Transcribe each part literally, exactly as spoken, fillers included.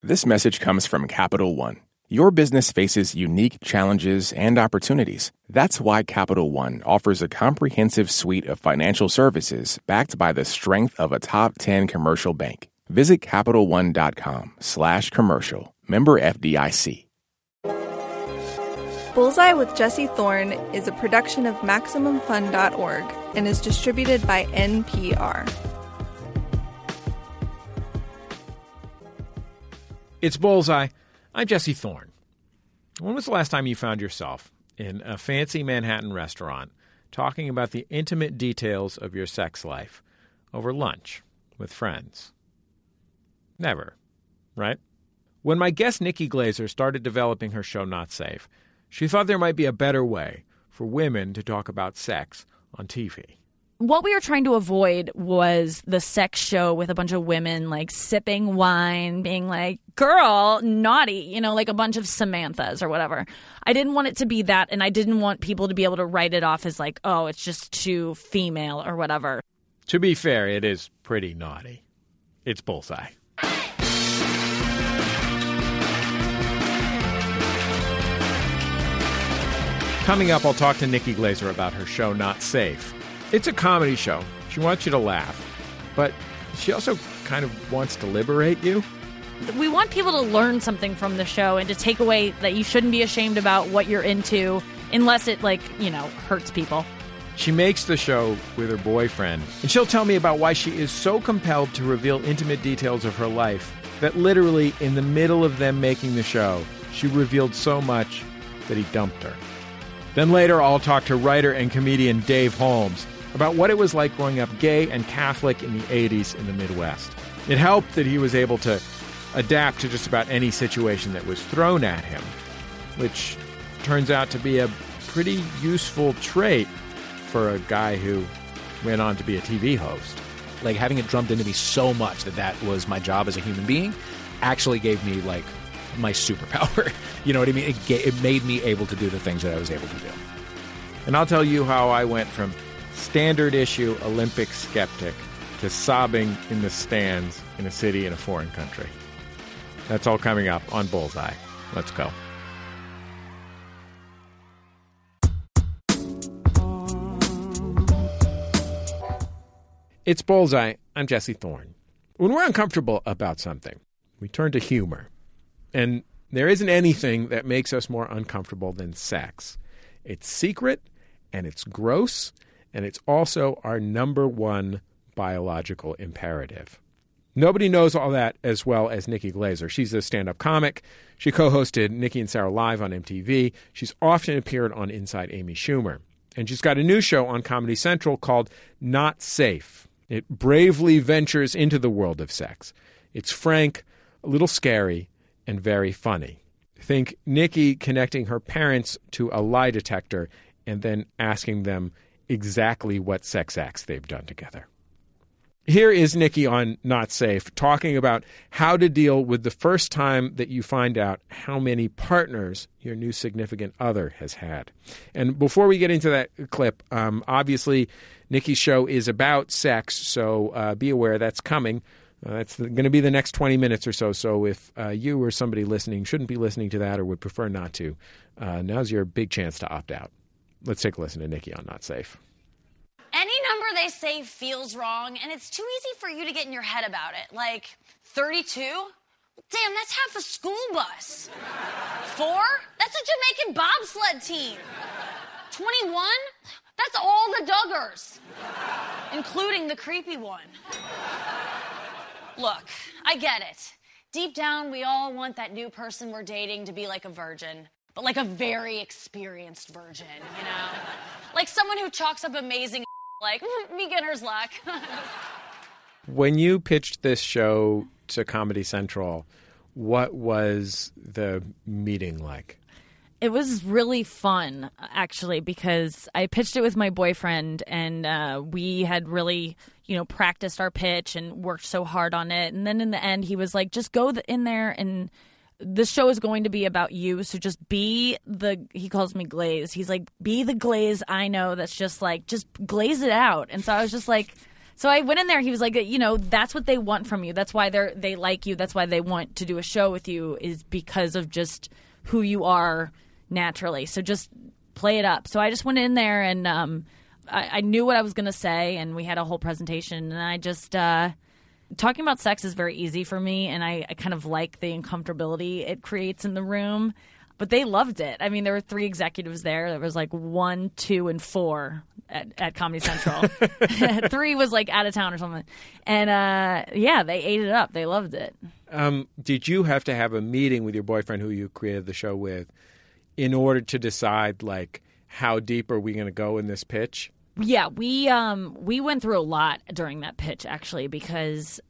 This message comes from Capital One. Your business faces unique challenges and opportunities. That's why Capital One offers a comprehensive suite of financial services backed by the strength of a top ten commercial bank. Visit CapitalOne.com slash commercial. Member F D I C. Bullseye with Jesse Thorne is a production of Maximum Fun dot org and is distributed by N P R. It's Bullseye. I'm Jesse Thorne. When was the last time you found yourself in a fancy Manhattan restaurant talking about the intimate details of your sex life over lunch with friends? Never, right? When my guest Nikki Glazer started developing her show Not Safe, she thought there might be a better way for women to talk about sex on T V. What we were trying to avoid was the sex show with a bunch of women like sipping wine, being like, girl, naughty, you know, like a bunch of Samanthas or whatever. I didn't want it to be that, and I didn't want people to be able to write it off as like, oh, it's just too female or whatever. To be fair, it is pretty naughty. It's Bullseye. Coming up, I'll talk to Nikki Glazer about her show Not Safe. It's a comedy show. She wants you to laugh. But she also kind of wants to liberate you. We want people to learn something from the show and to take away that you shouldn't be ashamed about what you're into unless it, like, you know, hurts people. She makes the show with her boyfriend, and she'll tell me about why she is so compelled to reveal intimate details of her life that literally in the middle of them making the show, she revealed so much that he dumped her. Then later, I'll talk to writer and comedian Dave Holmes about what it was like growing up gay and Catholic in the eighties in the Midwest. It helped that he was able to adapt to just about any situation that was thrown at him, which turns out to be a pretty useful trait for a guy who went on to be a T V host. Like, having it drummed into me so much that that was my job as a human being actually gave me, like, my superpower. You know what I mean? It, ga- it made me able to do the things that I was able to do. And I'll tell you how I went from standard issue Olympic skeptic to sobbing in the stands in a city in a foreign country. That's all coming up on Bullseye. Let's go. It's Bullseye. I'm Jesse Thorne. When we're uncomfortable about something, we turn to humor. And there isn't anything that makes us more uncomfortable than sex. It's secret, and it's gross, and it's also our number one biological imperative. Nobody knows all that as well as Nikki Glazer. She's a stand-up comic. She co-hosted Nikki and Sarah Live on M T V. She's often appeared on Inside Amy Schumer. And she's got a new show on Comedy Central called Not Safe. It bravely ventures into the world of sex. It's frank, a little scary, and very funny. Think Nikki connecting her parents to a lie detector and then asking them exactly what sex acts they've done together. Here is Nikki on Not Safe talking about how to deal with the first time that you find out how many partners your new significant other has had. And before we get into that clip, um, obviously Nikki's show is about sex, so uh, be aware that's coming. Uh, that's going to be the next twenty minutes or so. So if uh, you or somebody listening shouldn't be listening to that or would prefer not to, uh, now's your big chance to opt out. Let's take a listen to Nikki on Not Safe. Any number they say feels wrong, and it's too easy for you to get in your head about it. Like thirty-two? Damn, that's half a school bus. Four? That's a Jamaican bobsled team. twenty-one? That's all the Duggars, including the creepy one. Look, I get it. Deep down, we all want that new person we're dating to be like a virgin, but like a very experienced virgin, you know? Like someone who chalks up amazing like beginner's luck. When you pitched this show to Comedy Central, what was the meeting like? It was really fun, actually, because I pitched it with my boyfriend, and uh, we had really, you know, practiced our pitch and worked so hard on it. And then in the end, he was like, just go in there, and this show is going to be about you, so just be the, he calls me Glaze. He's like, be the Glaze I know that's just like, just glaze it out. And so I was just like, So I went in there. He was like, you know, that's what they want from you. That's why they they like you. That's why they want to do a show with you, is because of just who you are naturally. So just play it up. So I just went in there and um, I, I knew what I was going to say, and we had a whole presentation. And I just uh, talking about sex is very easy for me, and I, I kind of like the uncomfortability it creates in the room. But they loved it. I mean, there were three executives there. There was like one, two, and four at, at Comedy Central. Three was like out of town or something. And uh, yeah, they ate it up. They loved it. Um, did you have to have a meeting with your boyfriend who you created the show with in order to decide, like, how deep are we going to go in this pitch? Yeah, we um, we went through a lot during that pitch, actually, because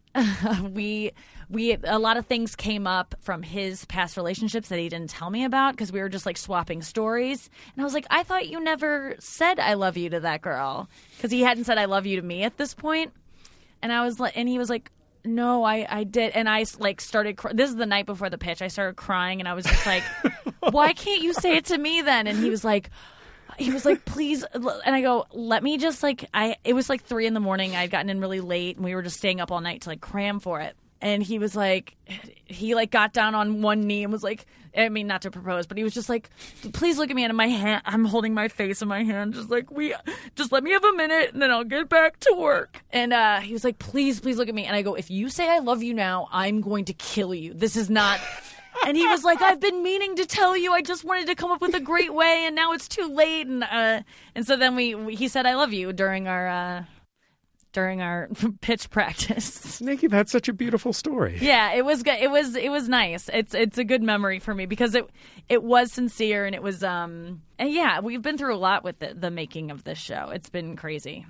we we a lot of things came up from his past relationships that he didn't tell me about, because we were just like swapping stories. And I was like, I thought you never said I love you to that girl, because he hadn't said I love you to me at this point. And I was like, and he was like, no, I, I did. And I like started, cr- this is the night before the pitch. I started crying, and I was just like, why can't you say it to me then? And he was like, He was like, please. And I go, let me just like, I, it was like three in the morning. I'd gotten in really late, and we were just staying up all night to like cram for it. And he was like, he like got down on one knee and was like, I mean, not to propose, but he was just like, please look at me. And in my hand, I'm holding my face in my hand, just like, we, just let me have a minute and then I'll get back to work. And uh, he was like, please, please look at me. And I go, if you say I love you now, I'm going to kill you. This is not. And he was like, I've been meaning to tell you. I just wanted to come up with a great way, and now it's too late. And uh, and so then we, we he said I love you during our uh, during our pitch practice. Nikki, that's such a beautiful story. Yeah, it was good. It was it was nice. It's it's a good memory for me, because it it was sincere, and it was um and yeah, we've been through a lot with the, the making of this show. It's been crazy.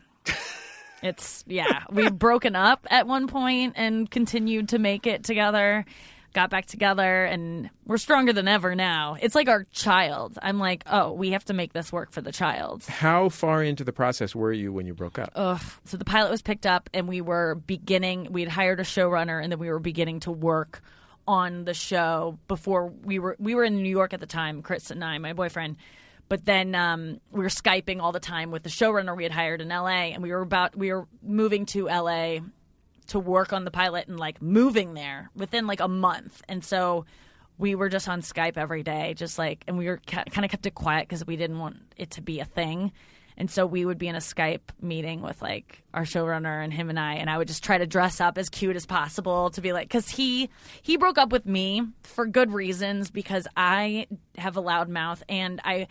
It's yeah, we've broken up at one point and continued to make it together. Got back together, and we're stronger than ever now. It's like our child. I'm like, oh, we have to make this work for the child. How far into the process were you when you broke up? Ugh. So the pilot was picked up, and we were beginning, we had hired a showrunner, and then we were beginning to work on the show before we were, we were in New York at the time, Chris and I, my boyfriend. But then um, we were Skyping all the time with the showrunner we had hired in L A, and we were about, we were moving to L A to work on the pilot, and like moving there within like a month. And so we were just on Skype every day, just like, and we were ca- kind of kept it quiet because we didn't want it to be a thing. And so we would be in a Skype meeting with like our showrunner and him and I, and I would just try to dress up as cute as possible to be like, because he he broke up with me for good reasons, because I have a loud mouth, and I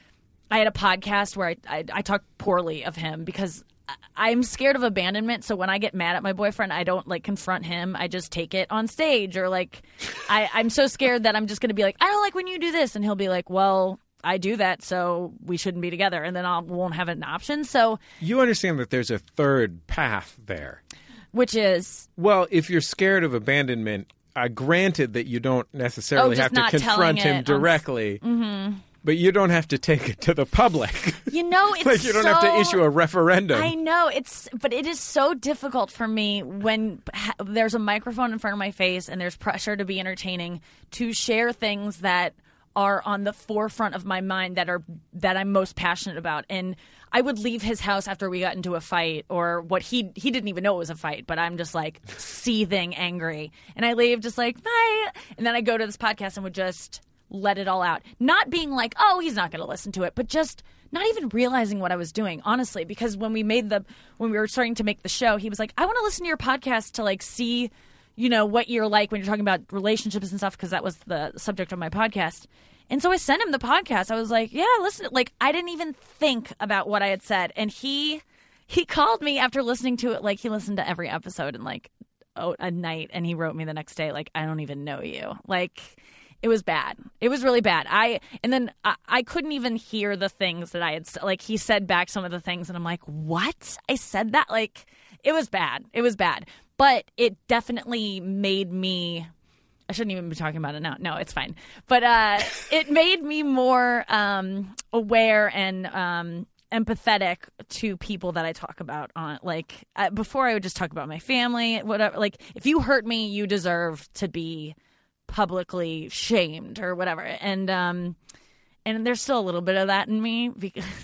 I had a podcast where I I, I talked poorly of him because I'm scared of abandonment. So when I get mad at my boyfriend, I don't like confront him. I just take it on stage, or like I, I'm so scared that I'm just going to be like, I don't like when you do this. And he'll be like, well, I do that, so we shouldn't be together. And then I won't have an option. So you understand that there's a third path there. Which is? Well, if you're scared of abandonment, uh, granted that you don't necessarily oh, have to confront him directly. On... Mm-hmm. But you don't have to take it to the public. You know, it's like you don't so, have to issue a referendum. I know. It's, but it is so difficult for me when ha- there's a microphone in front of my face and there's pressure to be entertaining, to share things that are on the forefront of my mind, that are that I'm most passionate about. And I would leave his house after we got into a fight, or what he he didn't even know it was a fight, but I'm just like seething angry. And I leave just like, bye. And then I go to this podcast and would just let it all out. Not being like, oh, he's not going to listen to it, but just not even realizing what I was doing, honestly. Because when we made the, when we were starting to make the show, he was like, I want to listen to your podcast to like see, you know, what you're like when you're talking about relationships and stuff, because that was the subject of my podcast. And so I sent him the podcast. I was like, yeah, listen. Like, I didn't even think about what I had said. And he, he called me after listening to it. Like, he listened to every episode in like oh, a night. And he wrote me the next day, like, I don't even know you. Like, it was bad. It was really bad. I and then I, I couldn't even hear the things that I had – like he said back some of the things and I'm like, what? I said that? Like it was bad. It was bad. But it definitely made me – I shouldn't even be talking about it now. No, it's fine. But uh, it made me more um, aware and um, empathetic to people that I talk about on – like uh, before I would just talk about my family, whatever. Like if you hurt me, you deserve to be – publicly shamed or whatever. And um and there's still a little bit of that in me because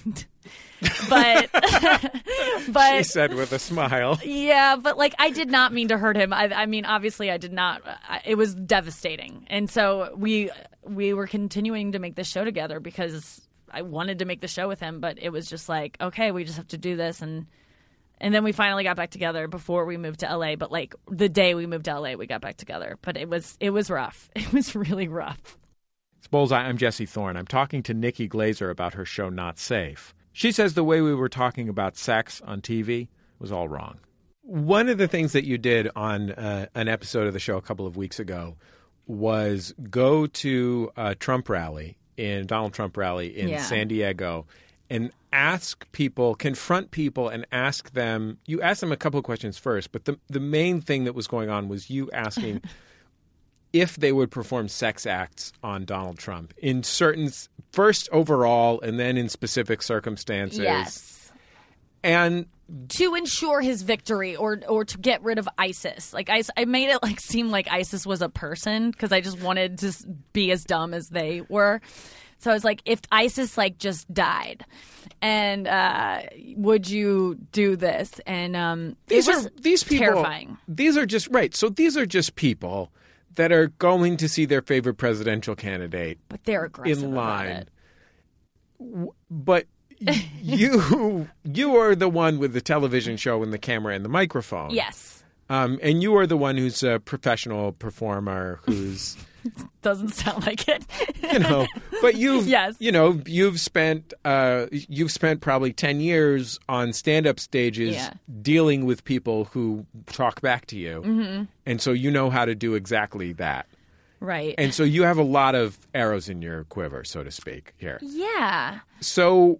But, but She said with a smile. Yeah, but like I did not mean to hurt him. I, I mean, obviously, I did not. I, it was devastating, and so we we were continuing to make this show together because I wanted to make the show with him. But it was just like, okay, we just have to do this, and and then we finally got back together before we moved to L A. But like the day we moved to L A, we got back together. But it was it was rough. It was really rough. It's Bullseye. I'm Jesse Thorne. I'm talking to Nikki Glazer about her show Not Safe. She says the way we were talking about sex on T V was all wrong. One of the things that you did on uh, an episode of the show a couple of weeks ago was go to a Trump rally, in Donald Trump rally in Yeah. San Diego, and ask people, confront people and ask them, you asked them a couple of questions first, but the, the main thing that was going on was you asking if they would perform sex acts on Donald Trump in certain, first overall and then in specific circumstances. Yes. And To ensure his victory or or to get rid of ISIS. Like I, I made it like seem like ISIS was a person because I just wanted to s- be as dumb as they were. So I was like, if ISIS like just died, and uh, would you do this? And um, these it was are these people terrifying. These are just right. So these are just people that are going to see their favorite presidential candidate But they're aggressive in about line. it. W- But y- you you are the one with the television show and the camera and the microphone. Yes. Um, and you are the one who's a professional performer who's, Doesn't sound like it. you know, but you've, Yes. you know, you've spent, uh, you've spent probably ten years on stand-up stages Yeah. dealing with people who talk back to you. Mm-hmm. And so you know how to do exactly that. Right. And so you have a lot of arrows in your quiver, so to speak, here. yeah. So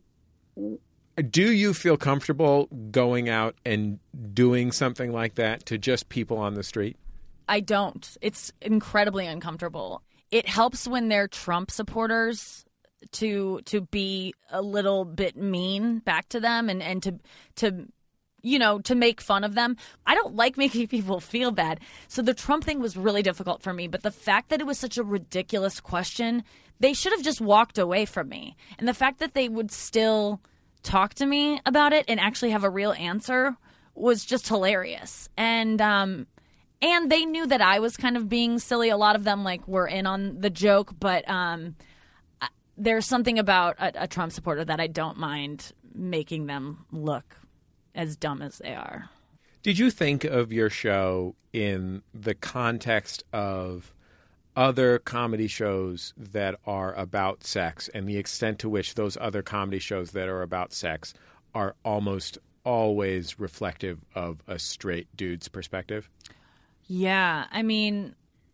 do you feel comfortable going out and doing something like that to just people on the street? I don't. It's incredibly uncomfortable. It helps when they're Trump supporters to to be a little bit mean back to them and, and to to you know, to make fun of them. I don't like making people feel bad. So the Trump thing was really difficult for me, but the fact that it was such a ridiculous question, they should have just walked away from me. And the fact that they would still talk to me about it and actually have a real answer was just hilarious. And um And they knew that I was kind of being silly. A lot of them like were in on the joke, but um, I- there's something about a, a Trump supporter that I don't mind making them look as dumb as they are. Did you think of your show in the context of other comedy shows that are about sex and the extent to which those other comedy shows that are about sex are almost always reflective of a straight dude's perspective? Yeah, I mean,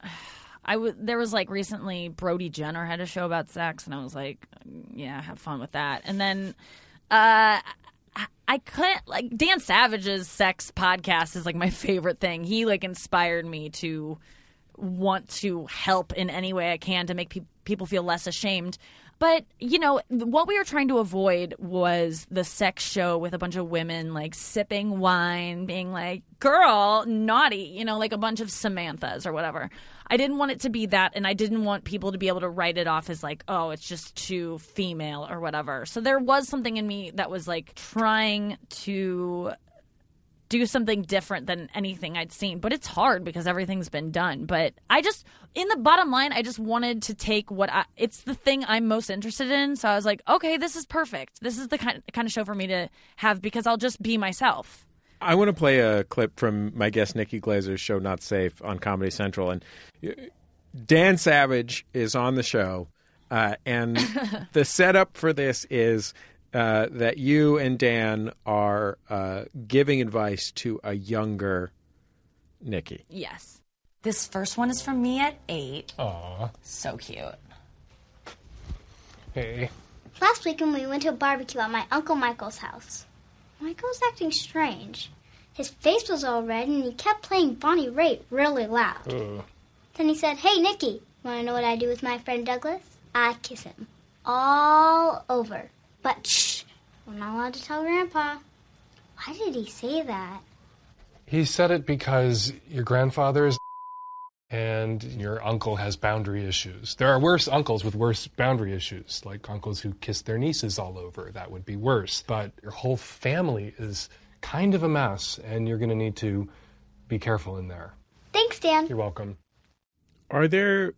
I w- there was like recently Brody Jenner had a show about sex, and I was like, yeah, have fun with that. And then uh, I, I couldn't like Dan Savage's sex podcast is like my favorite thing. He like inspired me to want to help in any way I can to make pe- people feel less ashamed. But, you know, what we were trying to avoid was the sex show with a bunch of women, like, sipping wine, being like, girl, naughty, you know, like a bunch of Samanthas or whatever. I didn't want it to be that, and I didn't want people to be able to write it off as, like, oh, it's just too female or whatever. So there was something in me that was, like, trying to do something different than anything I'd seen. But it's hard because everything's been done. But I just, in the bottom line, I just wanted to take what I, it's the thing I'm most interested in. So I was like, okay, this is perfect. This is the kind, kind of show for me to have because I'll just be myself. I want to play a clip from my guest Nikki Glazer's show Not Safe on Comedy Central. And Dan Savage is on the show. Uh, and the setup for this is Uh, that you and Dan are uh, giving advice to a younger Nikki. Yes. This first one is from me at eight. Aw. So cute. Hey. Last weekend we went to a barbecue at my Uncle Michael's house. Michael was acting strange. His face was all red and he kept playing Bonnie Raitt really loud. Uh. Then he said, "Hey, Nikki, want to know what I do with my friend Douglas? I kiss him. All over. But shh, we're not allowed to tell Grandpa." Why did he say that? He said it because your grandfather is and your uncle has boundary issues. There are worse uncles with worse boundary issues, like uncles who kiss their nieces all over. That would be worse. But your whole family is kind of a mess, and you're going to need to be careful in there. Thanks, Dan. You're welcome. Are there,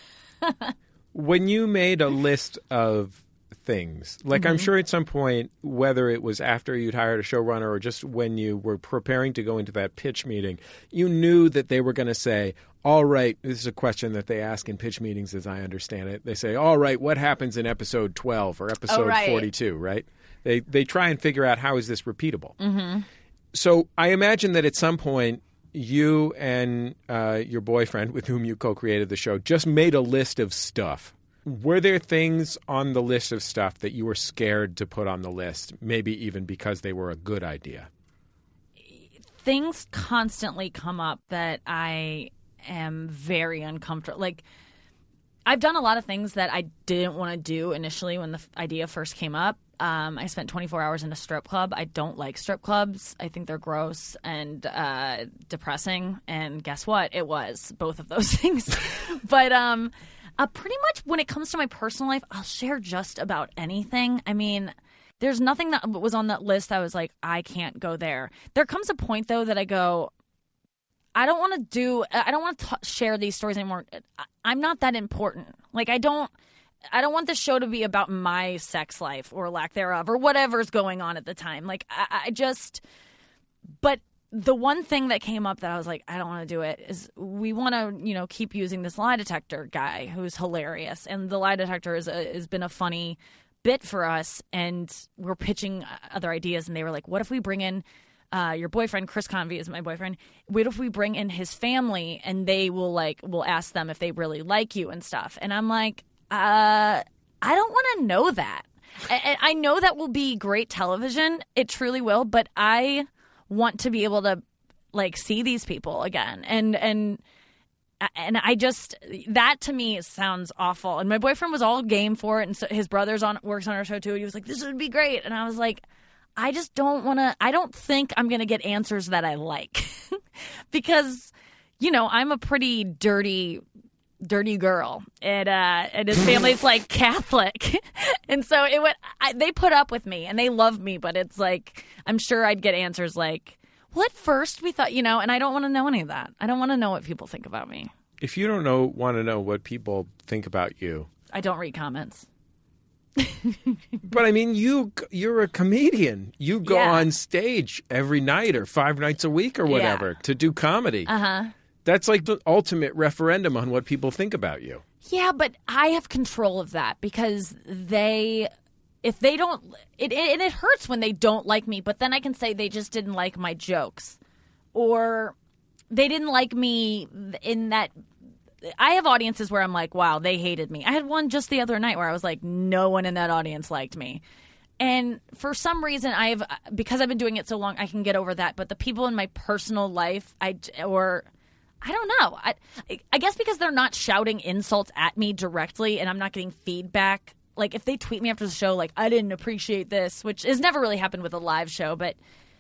when you made a list of things, like mm-hmm. I'm sure at some point, whether it was after you'd hired a showrunner or just when you were preparing to go into that pitch meeting, you knew that they were going to say, all right, this is a question that they ask in pitch meetings as I understand it. They say, all right, what happens in episode twelve or episode oh, right. forty-two, right? They they try and figure out how is this repeatable. Mm-hmm. So I imagine that at some point, you and uh, your boyfriend, with whom you co-created the show, just made a list of stuff. Were there things on the list of stuff that you were scared to put on the list, maybe even because they were a good idea? Things constantly come up that I am very uncomfortable. Like, I've done a lot of things that I didn't want to do initially when the f- idea first came up. Um, I spent twenty-four hours in a strip club. I don't like strip clubs. I think they're gross and uh, depressing. And guess what? It was both of those things. But um, uh, pretty much when it comes to my personal life, I'll share just about anything. I mean, there's nothing that was on that list that I was like, I can't go there. There comes a point, though, that I go, I don't want to do – I don't want to t- share these stories anymore. I'm not that important. Like, I don't – I don't want the show to be about my sex life or lack thereof or whatever's going on at the time. Like, I, I just – but the one thing that came up that I was like, I don't want to do it is we want to, you know, keep using this lie detector guy who's hilarious. And the lie detector is a, has been a funny bit for us. And we're pitching other ideas. And they were like, what if we bring in uh, your boyfriend, Chris Convey is my boyfriend. What if we bring in his family and they will, like, we'll ask them if they really like you and stuff. And I'm like, Uh, I don't want to know that. And I know that will be great television. It truly will. But I want to be able to, like, see these people again. And and and I just that to me sounds awful. And my boyfriend was all game for it. And so his brother's on works on our show too. He was like, "This would be great." And I was like, I just don't want to. I don't think I'm going to get answers that I like because, you know, I'm a pretty dirty. dirty girl, and uh, and his family's like Catholic, and so it would. I, they put up with me, and they love me, but it's like I'm sure I'd get answers like, "Well, at first we thought, you know," and I don't want to know any of that. I don't want to know what people think about me. If you don't know, want to know what people think about you, I don't read comments. But I mean, you you're a comedian. You go yeah. on stage every night or five nights a week or whatever yeah. to do comedy. Uh huh. That's like the ultimate referendum on what people think about you. Yeah, but I have control of that because they, if they don't, it, it, and it hurts when they don't like me, but then I can say they just didn't like my jokes. Or they didn't like me in that, I have audiences where I'm like, wow, they hated me. I had one just the other night where I was like, no one in that audience liked me. And for some reason, I've, because I've been doing it so long, I can get over that. But the people in my personal life, I, or... I don't know. I, I guess because they're not shouting insults at me directly and I'm not getting feedback. Like, if they tweet me after the show, like, I didn't appreciate this, which has never really happened with a live show, but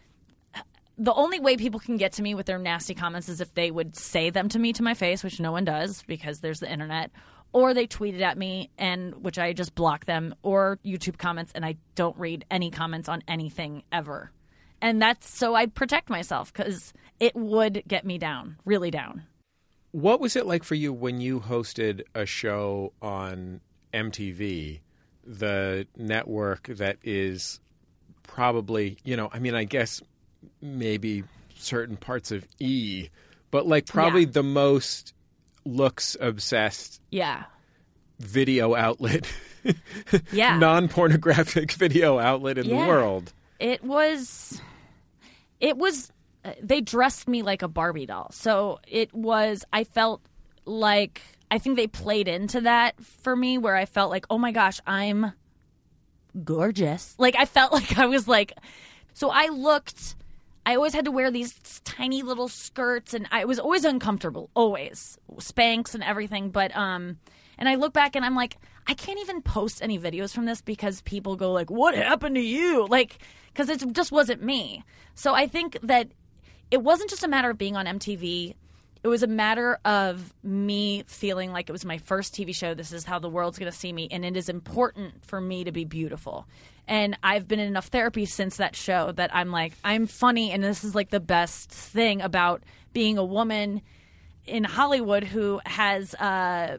the only way people can get to me with their nasty comments is if they would say them to me to my face, which no one does because there's the internet, or they tweeted at me, and which I just block them, or YouTube comments, and I don't read any comments on anything ever. And that's so I protect myself because it would get me down, really down. What was it like for you when you hosted a show on M T V, the network that is probably, you know, I mean, I guess maybe certain parts of E, but like probably yeah. the most looks-obsessed yeah. video outlet, yeah. non-pornographic video outlet in yeah. the world. It was... It was, they dressed me like a Barbie doll. So it was, I felt like, I think they played into that for me where I felt like, oh my gosh, I'm gorgeous. Like I felt like I was like, so I looked, I always had to wear these tiny little skirts and I was always uncomfortable, always. Spanx and everything. But, um, and I look back and I'm like, I can't even post any videos from this because people go like, what happened to you? Like, because it just wasn't me. So I think that it wasn't just a matter of being on M T V. it was a matter of me feeling like it was my first T V show. This is how the world's going to see me, and it is important for me to be beautiful. And I've been in enough therapy since that show that I'm like, I'm funny, and this is like the best thing about being a woman in Hollywood who has uh,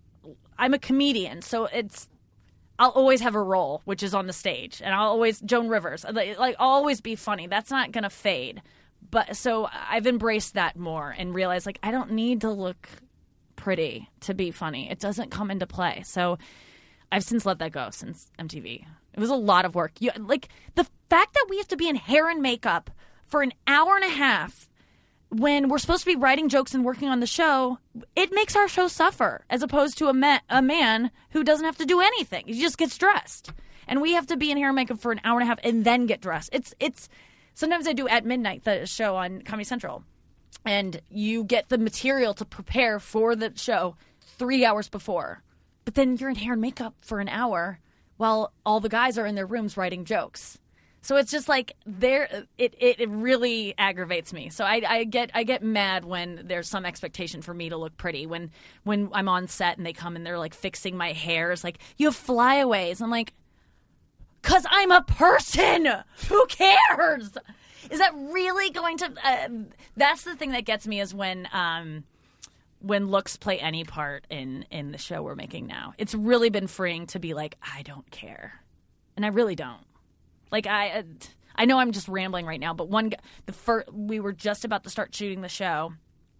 – I'm a comedian, so it's – I'll always have a role, which is on the stage, and I'll always – Joan Rivers. Like, I'll always be funny. That's not going to fade. But so I've embraced that more and realized, like, I don't need to look pretty to be funny. It doesn't come into play. So I've since let that go since M T V. It was a lot of work. You, like, the fact that we have to be in hair and makeup for an hour and a half when we're supposed to be writing jokes and working on the show, it makes our show suffer, as opposed to a, ma- a man who doesn't have to do anything. He just gets dressed. And we have to be in hair and makeup for an hour and a half and then get dressed. It's it's sometimes I do At Midnight, the show on Comedy Central, and you get the material to prepare for the show three hours before. But then you're in hair and makeup for an hour while all the guys are in their rooms writing jokes. So it's just like there, it, it, it really aggravates me. So I, I get I get mad when there's some expectation for me to look pretty. When when I'm on set and they come and they're like fixing my hair, it's like, you have flyaways. I'm like, because I'm a person. Who cares? Is that really going to? Uh, that's the thing that gets me is when um, when looks play any part in in the show we're making now. It's really been freeing to be like, I don't care, and I really don't. Like, I I know I'm just rambling right now, but one the first, we were just about to start shooting the show.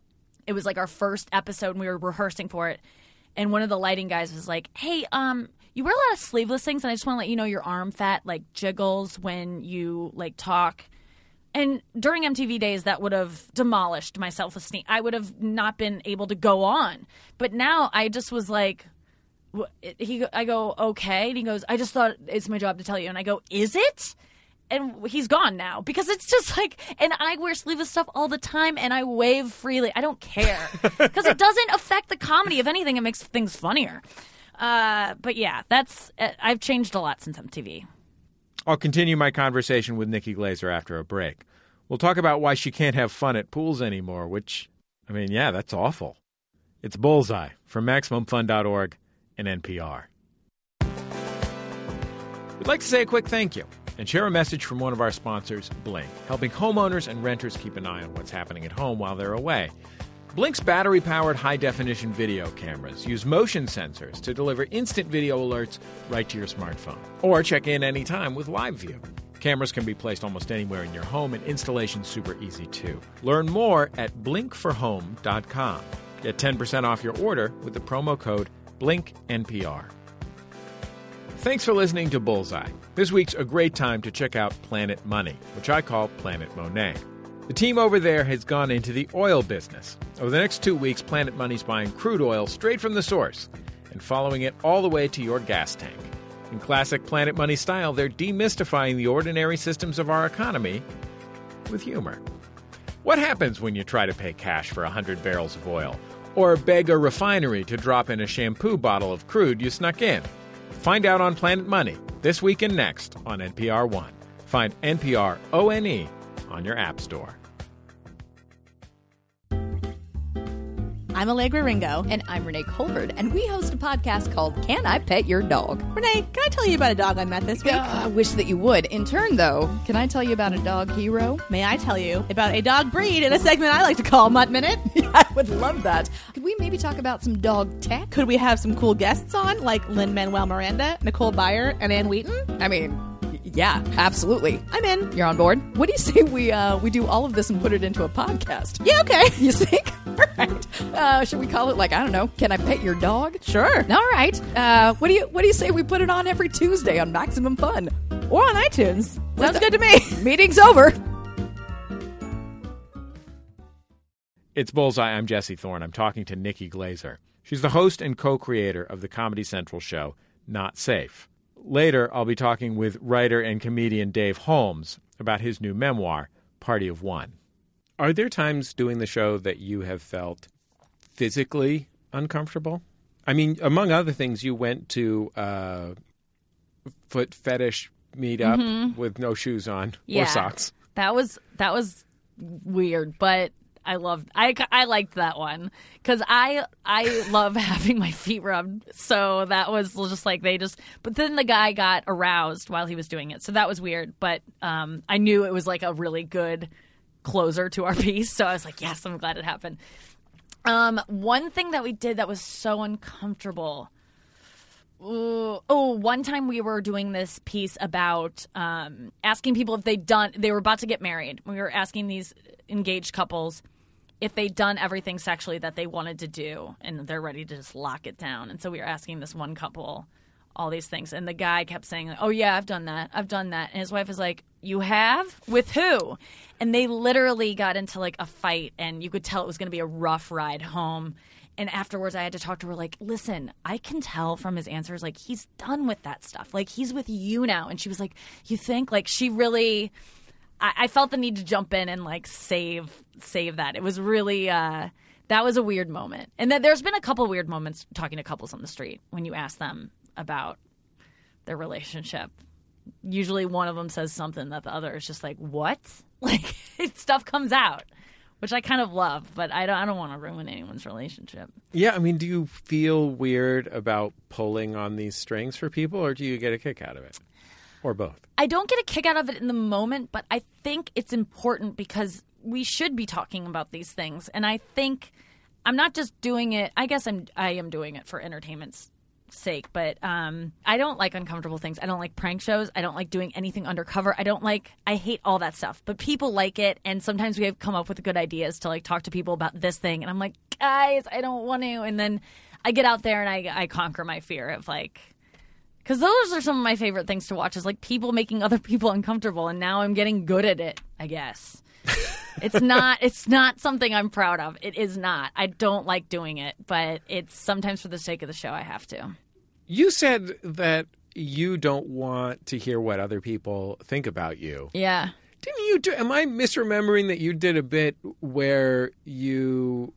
It was like our first episode, and we were rehearsing for it. And one of the lighting guys was like, hey, um, you wear a lot of sleeveless things, and I just want to let you know your arm fat, like, jiggles when you, like, talk. And during M T V days, that would have demolished my self-esteem. I would have not been able to go on. But now I just was like... He, I go, okay. And he goes, I just thought it's my job to tell you. And I go, is it? And he's gone now because it's just like, and I wear sleeveless stuff all the time and I wave freely. I don't care because it doesn't affect the comedy. If anything, it makes things funnier. Uh, but yeah, that's, I've changed a lot since M T V. I'll continue my conversation with Nikki Glaser after a break. We'll talk about why she can't have fun at pools anymore, which, I mean, yeah, that's awful. It's Bullseye from Maximum Fun dot org. And N P R. We'd like to say a quick thank you and share a message from one of our sponsors, Blink, helping homeowners and renters keep an eye on what's happening at home while they're away. Blink's battery-powered high-definition video cameras use motion sensors to deliver instant video alerts right to your smartphone. Or check in anytime with Live View. Cameras can be placed almost anywhere in your home, and installation's super easy, too. Learn more at blink for home dot com. Get ten percent off your order with the promo code Blink N P R. Thanks for listening to Bullseye. This week's a great time to check out Planet Money, which I call Planet Monet. The team over there has gone into the oil business. Over the next two weeks, Planet Money's buying crude oil straight from the source and following it all the way to your gas tank. In classic Planet Money style, they're demystifying the ordinary systems of our economy with humor. What happens when you try to pay cash for one hundred barrels of oil? Or beg a refinery to drop in a shampoo bottle of crude you snuck in? Find out on Planet Money, this week and next on N P R One. Find N P R O N E on your app store. I'm Allegra Ringo. And I'm Renee Colbert, and we host a podcast called Can I Pet Your Dog? Renee, can I tell you about a dog I met this week? Uh, I wish that you would. In turn, though, can I tell you about a dog hero? May I tell you about a dog breed in a segment I like to call Mutt Minute? I would love that. Could we maybe talk about some dog tech? Could we have some cool guests on, like Lin-Manuel Miranda, Nicole Byer, and Ann Wheaton? I mean... Yeah, absolutely. I'm in. You're on board? What do you say we uh, we do all of this and put it into a podcast? Yeah, okay. You think? All right. Uh, should we call it, like, I don't know, Can I Pet Your Dog? Sure. All right. Uh, what do you What do you say we put it on every Tuesday on Maximum Fun? Or on iTunes. Sounds good to me. Meeting's over. It's Bullseye. I'm Jesse Thorne. I'm talking to Nikki Glaser. She's the host and co-creator of the Comedy Central show, Not Safe. Later, I'll be talking with writer and comedian Dave Holmes about his new memoir, Party of One. Are there times doing the show that you have felt physically uncomfortable? I mean, among other things, you went to a foot fetish meetup Mm-hmm. with no shoes on Yeah. or socks. That was that was weird, but I loved I, I liked that one because I I love having my feet rubbed. So that was just like they just. But then the guy got aroused while he was doing it, so that was weird. But um, I knew it was like a really good closer to our piece, so I was like, yes, I'm glad it happened. Um, one thing that we did that was so uncomfortable. Ooh, oh, one time we were doing this piece about um, asking people if they'd done, they were about to get married. We were asking these engaged couples if they'd done everything sexually that they wanted to do, and they're ready to just lock it down. And so we were asking this one couple all these things, and the guy kept saying, oh, yeah, I've done that. I've done that. And his wife was like, you have? With who? And they literally got into like a fight, and you could tell it was going to be a rough ride home. And afterwards, I had to talk to her like, listen, I can tell from his answers, like, he's done with that stuff. Like, he's with you now. And she was like, you think? Like, she really I, – I felt the need to jump in and, like, save save that. It was really uh, – that was a weird moment. And then there's been a couple weird moments talking to couples on the street when you ask them about their relationship. Usually one of them says something that the other is just like, what? Like, stuff comes out. Which I kind of love, but I don't, I don't want to ruin anyone's relationship. Yeah, I mean, do you feel weird about pulling on these strings for people, or do you get a kick out of it? Or both? I don't get a kick out of it in the moment, but I think it's important because we should be talking about these things. And I think I'm not just doing it – I guess I'm, I am doing it for entertainment's sake, but um, I don't like uncomfortable things. I don't like prank shows. I don't like doing anything undercover. I don't like – I hate all that stuff. But people like it, and sometimes we have come up with good ideas to like talk to people about this thing. And I'm like, guys, I don't want to. And then I get out there and I, I conquer my fear of like – because those are some of my favorite things to watch is like people making other people uncomfortable. And now I'm getting good at it, I guess. It's not it's not something I'm proud of. It is not. I don't like doing it, but it's sometimes for the sake of the show I have to. You said that you don't want to hear what other people think about you. Yeah. Didn't you do – am I misremembering that you did a bit where you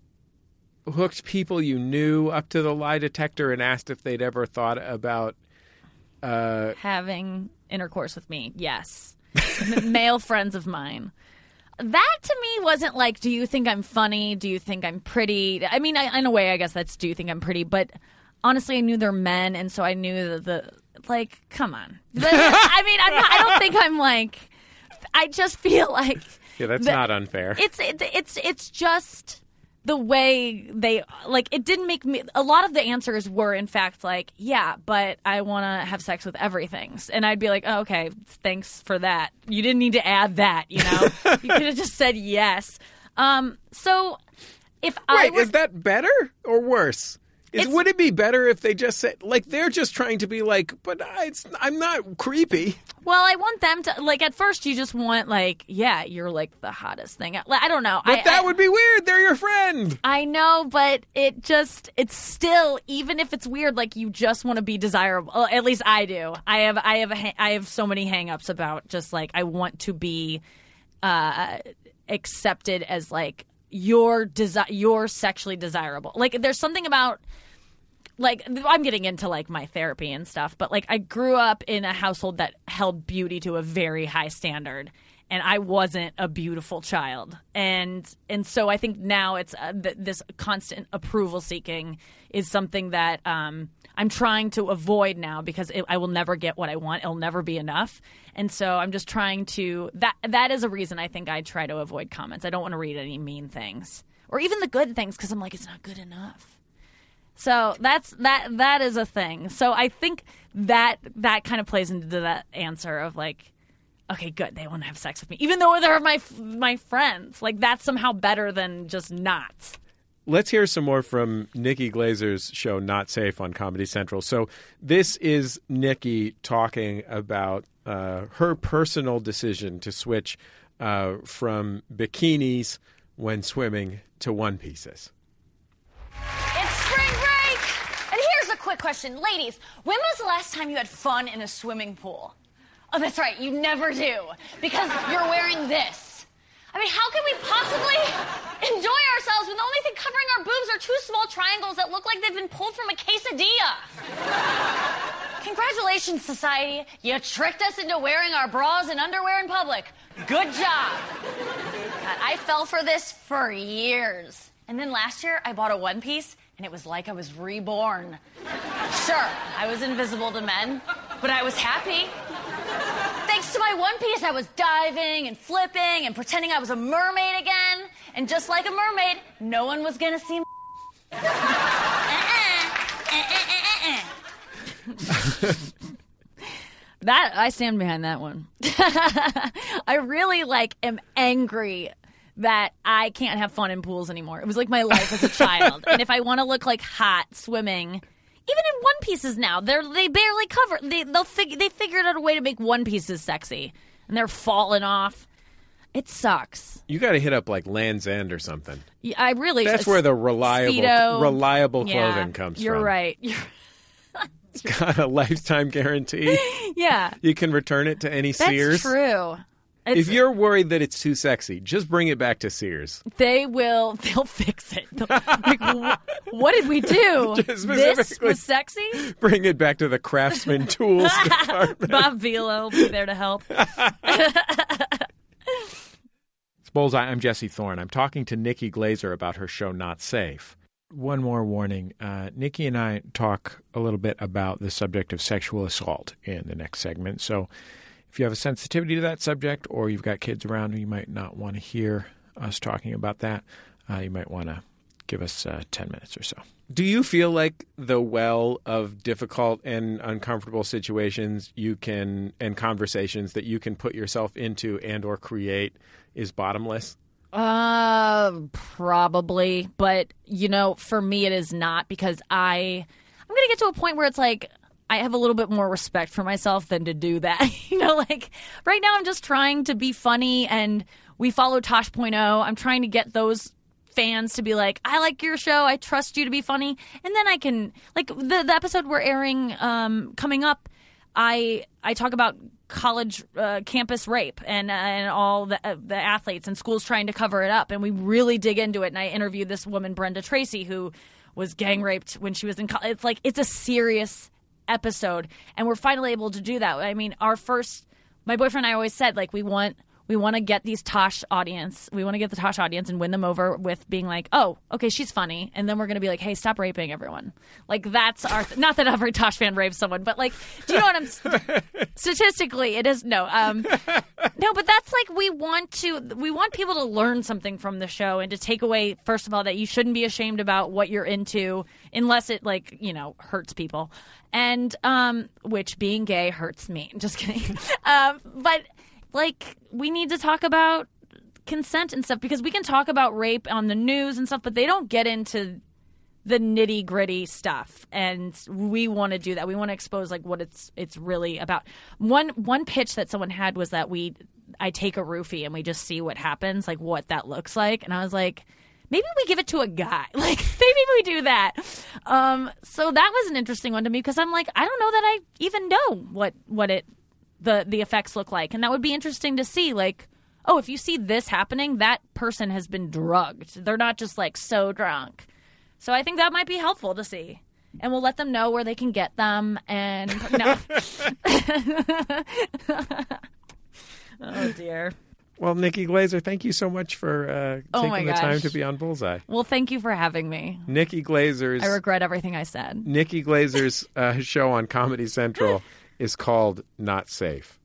hooked people you knew up to the lie detector and asked if they'd ever thought about uh... – having intercourse with me, yes. M- male friends of mine. That to me wasn't like, do you think I'm funny? Do you think I'm pretty? I mean, I, in a way, I guess that's do you think I'm pretty? But honestly, I knew they're men, and so I knew that the, like, come on. But, I mean, I'm not, I don't think I'm like, I just feel like. Yeah, that's the, not unfair. It's, it, it's, it's just the way they, like, it didn't make me, a lot of the answers were, in fact, like, yeah, but I want to have sex with everything. And I'd be like, oh, okay, thanks for that. You didn't need to add that, you know? You could have just said yes. Um, so if Wait, I were, is that better or worse? Is, would it be better if they just said, like, they're just trying to be like, but I, it's, I'm not creepy. Well, I want them to, like, at first you just want, like, yeah, you're, like, the hottest thing. Like, I don't know. But I, that I, would be weird. They're your friend. I know, but it just, it's still, even if it's weird, like, you just want to be desirable. Well, at least I do. I have, I have, a, I have so many hang-ups about just, like, I want to be uh, accepted as, like, you're, desi- you're sexually desirable. Like, there's something about... Like, I'm getting into, like, my therapy and stuff, but, like, I grew up in a household that held beauty to a very high standard, and I wasn't a beautiful child. And and so I think now it's uh, th- this constant approval seeking is something that um, I'm trying to avoid now because it, I will never get what I want. It'll never be enough. And so I'm just trying to – that that is a reason I think I try to avoid comments. I don't want to read any mean things or even the good things because I'm like, it's not good enough. So that's that. That is a thing. So I think that that kind of plays into that answer of like, okay, good, they want to have sex with me, even though they're my my friends. Like that's somehow better than just not. Let's hear some more from Nikki Glazer's show, Not Safe, on Comedy Central. So this is Nikki talking about uh, her personal decision to switch uh, from bikinis when swimming to one pieces. Quick question. Ladies, when was the last time you had fun in a swimming pool? Oh, that's right. You never do. Because you're wearing this. I mean, how can we possibly enjoy ourselves when the only thing covering our boobs are two small triangles that look like they've been pulled from a quesadilla? Congratulations, society. You tricked us into wearing our bras and underwear in public. Good job. God, I fell for this for years. And then last year, I bought a one piece, and it was like I was reborn. Sure, I was invisible to men, but I was happy. Thanks to my one piece, I was diving and flipping and pretending I was a mermaid again. And just like a mermaid, no one was gonna see me. That I stand behind that one. I really like am angry that I can't have fun in pools anymore. It was like my life as a child. And if I want to look like hot swimming, even in one pieces now, they're they barely cover. They they'll fig- they figured out a way to make one pieces sexy, and they're falling off. It sucks. You got to hit up like Land's End or something. Yeah, I really. That's where the reliable Speedo, reliable yeah, clothing comes you're from. Right. You're It's got a lifetime guarantee. Yeah. You can return it to any That's Sears. true. It's, If you're worried that it's too sexy, just bring it back to Sears. They will. They'll fix it. They'll, like, wh- what did we do? Just This specifically- was sexy. Bring it back to the Craftsman Tools department. Bob Vila will be there to help. It's Bullseye. I'm Jesse Thorne. I'm talking to Nikki Glazer about her show Not Safe. One more warning. Uh, Nikki and I talk a little bit about the subject of sexual assault in the next segment. So if you have a sensitivity to that subject or you've got kids around who you might not want to hear us talking about that, uh, you might want to give us uh, ten minutes or so. Do you feel like the well of difficult and uncomfortable situations you can and conversations that you can put yourself into and or create is bottomless? Uh, probably. But, you know, for me it is not, because I, I'm going to get to a point where it's like I have a little bit more respect for myself than to do that. You know, like right now I'm just trying to be funny, and we follow Tosh point oh. I'm trying to get those fans to be like, I like your show, I trust you to be funny. And then I can, like the, the episode we're airing um, coming up, I I talk about college uh, campus rape and uh, and all the uh, the athletes and schools trying to cover it up, and we really dig into it. And I interviewed this woman, Brenda Tracy, who was gang raped when she was in college. It's like it's a serious episode, and we're finally able to do that. I mean, our first, my boyfriend and I always said, like, we want we want to get these Tosh audience, we want to get the Tosh audience and win them over with being like, oh, okay, she's funny, and then we're going to be like, hey, stop raping everyone. Like, that's our th- not that every Tosh fan rapes someone, but like, do you know what I'm st- statistically it is no um no but that's like, we want to we want people to learn something from the show, and to take away, first of all, that you shouldn't be ashamed about what you're into unless it, like, you know, hurts people, and um which being gay hurts me. Just kidding. um but like, we need to talk about consent and stuff, because we can talk about rape on the news and stuff, but they don't get into the nitty gritty stuff, and we want to do that. We want to expose like what it's it's really about. One one pitch that someone had was that we I take a roofie and we just see what happens, like what that looks like, and I was like, maybe we give it to a guy, like maybe we do that. Um, so that was an interesting one to me, because I'm like, I don't know that I even know what what it. the the effects look like, and that would be interesting to see. Like, oh, if you see this happening, that person has been drugged. They're not just like so drunk. So I think that might be helpful to see, and we'll let them know where they can get them. And no. Oh dear. Well, Nikki Glazer, thank you so much for uh, Oh taking my the time gosh. to be on Bullseye. Well, thank you for having me. Nikki Glazer's I regret everything I said. Nikki Glazer's uh, show on Comedy Central is called Not Safe.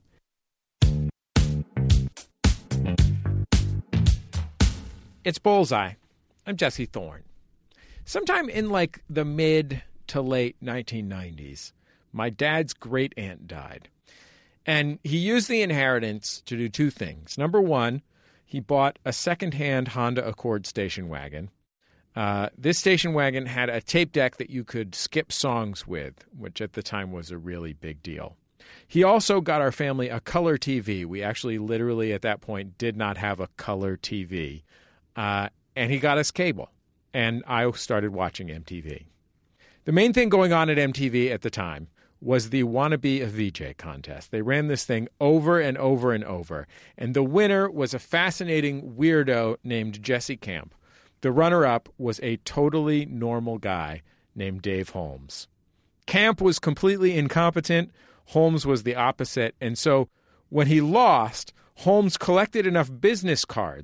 It's Bullseye. I'm Jesse Thorne. Sometime in like the mid to late nineteen nineties, my dad's great aunt died. And he used the inheritance to do two things. Number one, he bought a secondhand Honda Accord station wagon. Uh, this station wagon had a tape deck that you could skip songs with, which at the time was a really big deal. He also got our family a color T V. We actually literally at that point did not have a color T V. Uh, and he got us cable. And I started watching M T V. The main thing going on at M T V at the time was the Wanna Be a V J contest. They ran this thing over and over and over. And the winner was a fascinating weirdo named Jesse Camp. The runner-up was a totally normal guy named Dave Holmes. Camp was completely incompetent. Holmes was the opposite. And so when he lost, Holmes collected enough business cards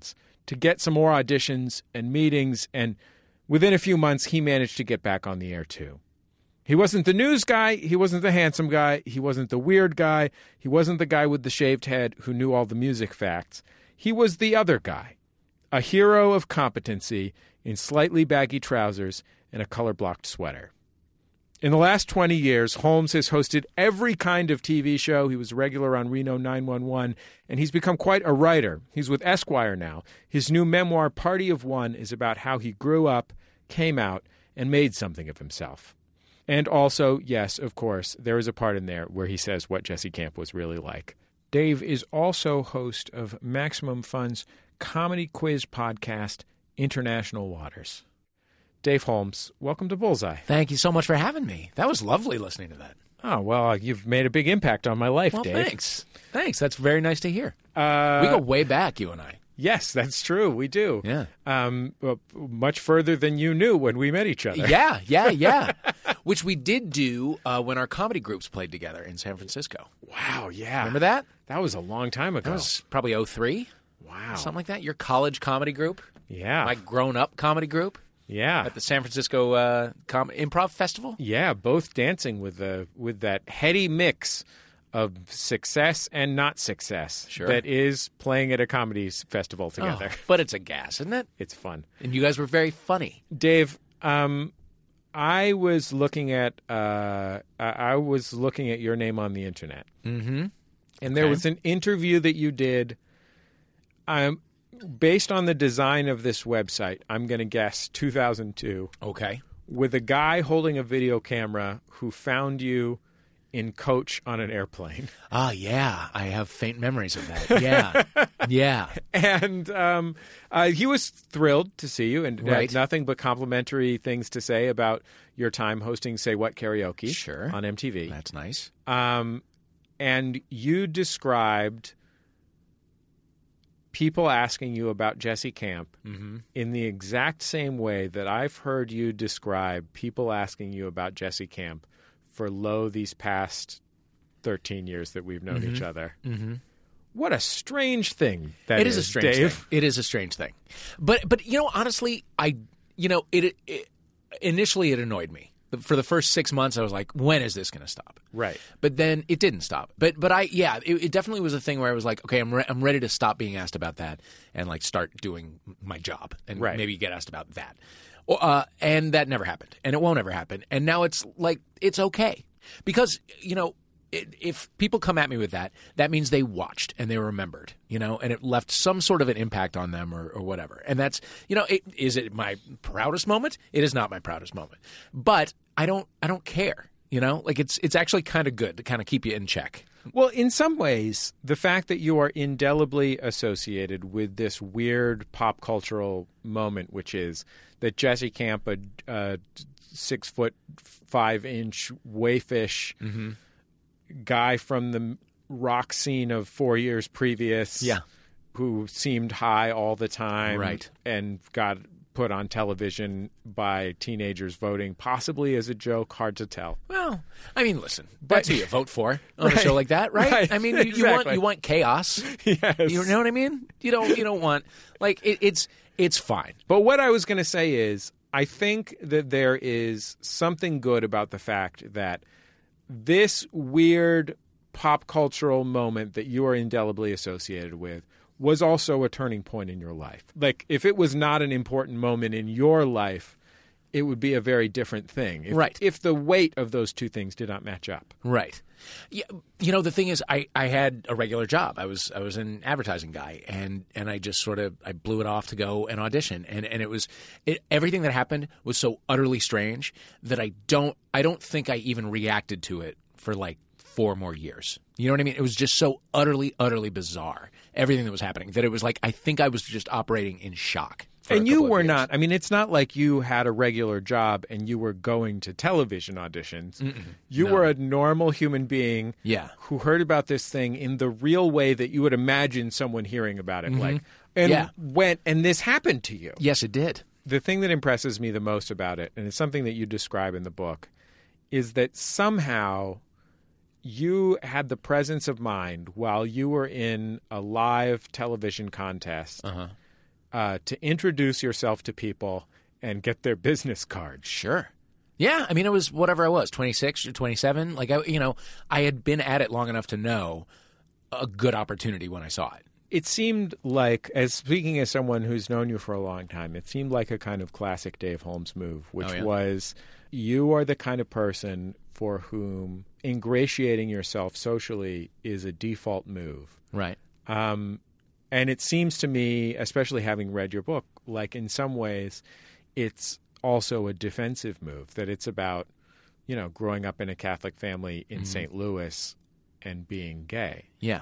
to get some more auditions and meetings, and within a few months, he managed to get back on the air, too. He wasn't the news guy. He wasn't the handsome guy. He wasn't the weird guy. He wasn't the guy with the shaved head who knew all the music facts. He was the other guy, a hero of competency in slightly baggy trousers and a color-blocked sweater. In the last twenty years, Holmes has hosted every kind of T V show. He was a regular on Reno nine one one, and he's become quite a writer. He's with Esquire now. His new memoir, Party of One, is about how he grew up, came out, and made something of himself. And also, yes, of course, there is a part in there where he says what Jesse Camp was really like. Dave is also host of Maximum Fun's comedy quiz podcast, International Waters. Dave Holmes, welcome to Bullseye. Thank you so much for having me. That was lovely listening to that. Oh, well, you've made a big impact on my life, well, Dave. Thanks. Thanks. That's very nice to hear. Uh, we go way back, you and I. Yes, that's true. We do. Yeah. Um, well, much further than you knew when we met each other. Yeah, yeah, yeah. Which we did do uh, when our comedy groups played together in San Francisco. Wow, yeah. Remember that? That was a long time ago. That was probably oh three. Wow. Something like that. Your college comedy group. Yeah. My grown-up comedy group. Yeah. At the San Francisco uh, Com- Improv Festival. Yeah, both dancing with the with that heady mix of success and not success sure. that is playing at a comedy festival together. Oh, but it's a gas, isn't it? It's fun. And you guys were very funny. Dave, um, I was looking at uh, I was looking at your name on the internet. Mm-hmm. And there okay. was an interview that you did. Um, based on the design of this website, I'm going to guess two thousand two. Okay. With a guy holding a video camera who found you in coach on an airplane. Ah, yeah. I have faint memories of that. Yeah. yeah. And um, uh, he was thrilled to see you and right. had nothing but complimentary things to say about your time hosting Say What Karaoke sure. on M T V. That's nice. Um, and you described people asking you about Jesse Camp mm-hmm. in the exact same way that I've heard you describe people asking you about Jesse Camp for lo these past thirteen years that we've known mm-hmm. each other. Mm-hmm. What a strange thing that it is, is a strange Dave. thing. It is a strange thing. But but you know, honestly, I you know, it, it initially it annoyed me. For the first six months, I was like, when is this going to stop? Right. But then it didn't stop. But but I yeah, it, it definitely was a thing where I was like, okay, I'm re- I'm ready to stop being asked about that and like start doing my job and right. maybe get asked about that. Uh, and that never happened, and it won't ever happen. And now it's like it's okay because you know. It, if people come at me with that, that means they watched and they remembered, you know, and it left some sort of an impact on them or, or whatever. And that's, you know, it, is it my proudest moment? It is not my proudest moment, but I don't, I don't care, you know, like it's, it's actually kind of good to kind of keep you in check. Well, in some ways, the fact that you are indelibly associated with this weird pop cultural moment, which is that Jesse Camp, a, a six foot five inch wayfish, mm-hmm. guy from the rock scene of four years previous yeah. who seemed high all the time right. and got put on television by teenagers voting, possibly as a joke, hard to tell. Well, I mean, listen, that's But- who you vote for on Right. a show like that, right? Right. I mean, you, you Exactly. want you want chaos. Yes. You know what I mean? You don't you don't want like it, it's it's fine. But what I was going to say is I think that there is something good about the fact that this weird pop cultural moment that you are indelibly associated with was also a turning point in your life. Like, if it was not an important moment in your life, it would be a very different thing. If, Right. If the weight of those two things did not match up. Right. Yeah, you know, the thing is, I, I had a regular job. I was I was an advertising guy, and, and I just sort of I blew it off to go and audition, and and it was it, everything that happened was so utterly strange that I don't I don't think I even reacted to it for like four more years. You know what I mean? It was just so utterly utterly bizarre, everything that was happening, that it was like I think I was just operating in shock. for a And you couple of were years. not. I mean, it's not like you had a regular job and you were going to television auditions. Mm-mm. You No. were a normal human being Yeah. who heard about this thing in the real way that you would imagine someone hearing about it. Mhm. Like, and Yeah. went, and this happened to you. Yes, it did. The thing that impresses me the most about it, and it's something that you describe in the book, is that somehow you had the presence of mind while you were in a live television contest Uh-huh. uh, to introduce yourself to people and get their business cards. Sure. Yeah, I mean, it was whatever I was, twenty-six or twenty-seven. Like, I, you know, I had been at it long enough to know a good opportunity when I saw it. It seemed like, as speaking as someone who's known you for a long time, it seemed like a kind of classic Dave Holmes move, which Oh, yeah? was you are the kind of person for whom ingratiating yourself socially is a default move. Right. Um, and it seems to me, especially having read your book, like in some ways it's also a defensive move, that it's about, you know, growing up in a Catholic family in Mhm. Saint Louis and being gay. Yeah.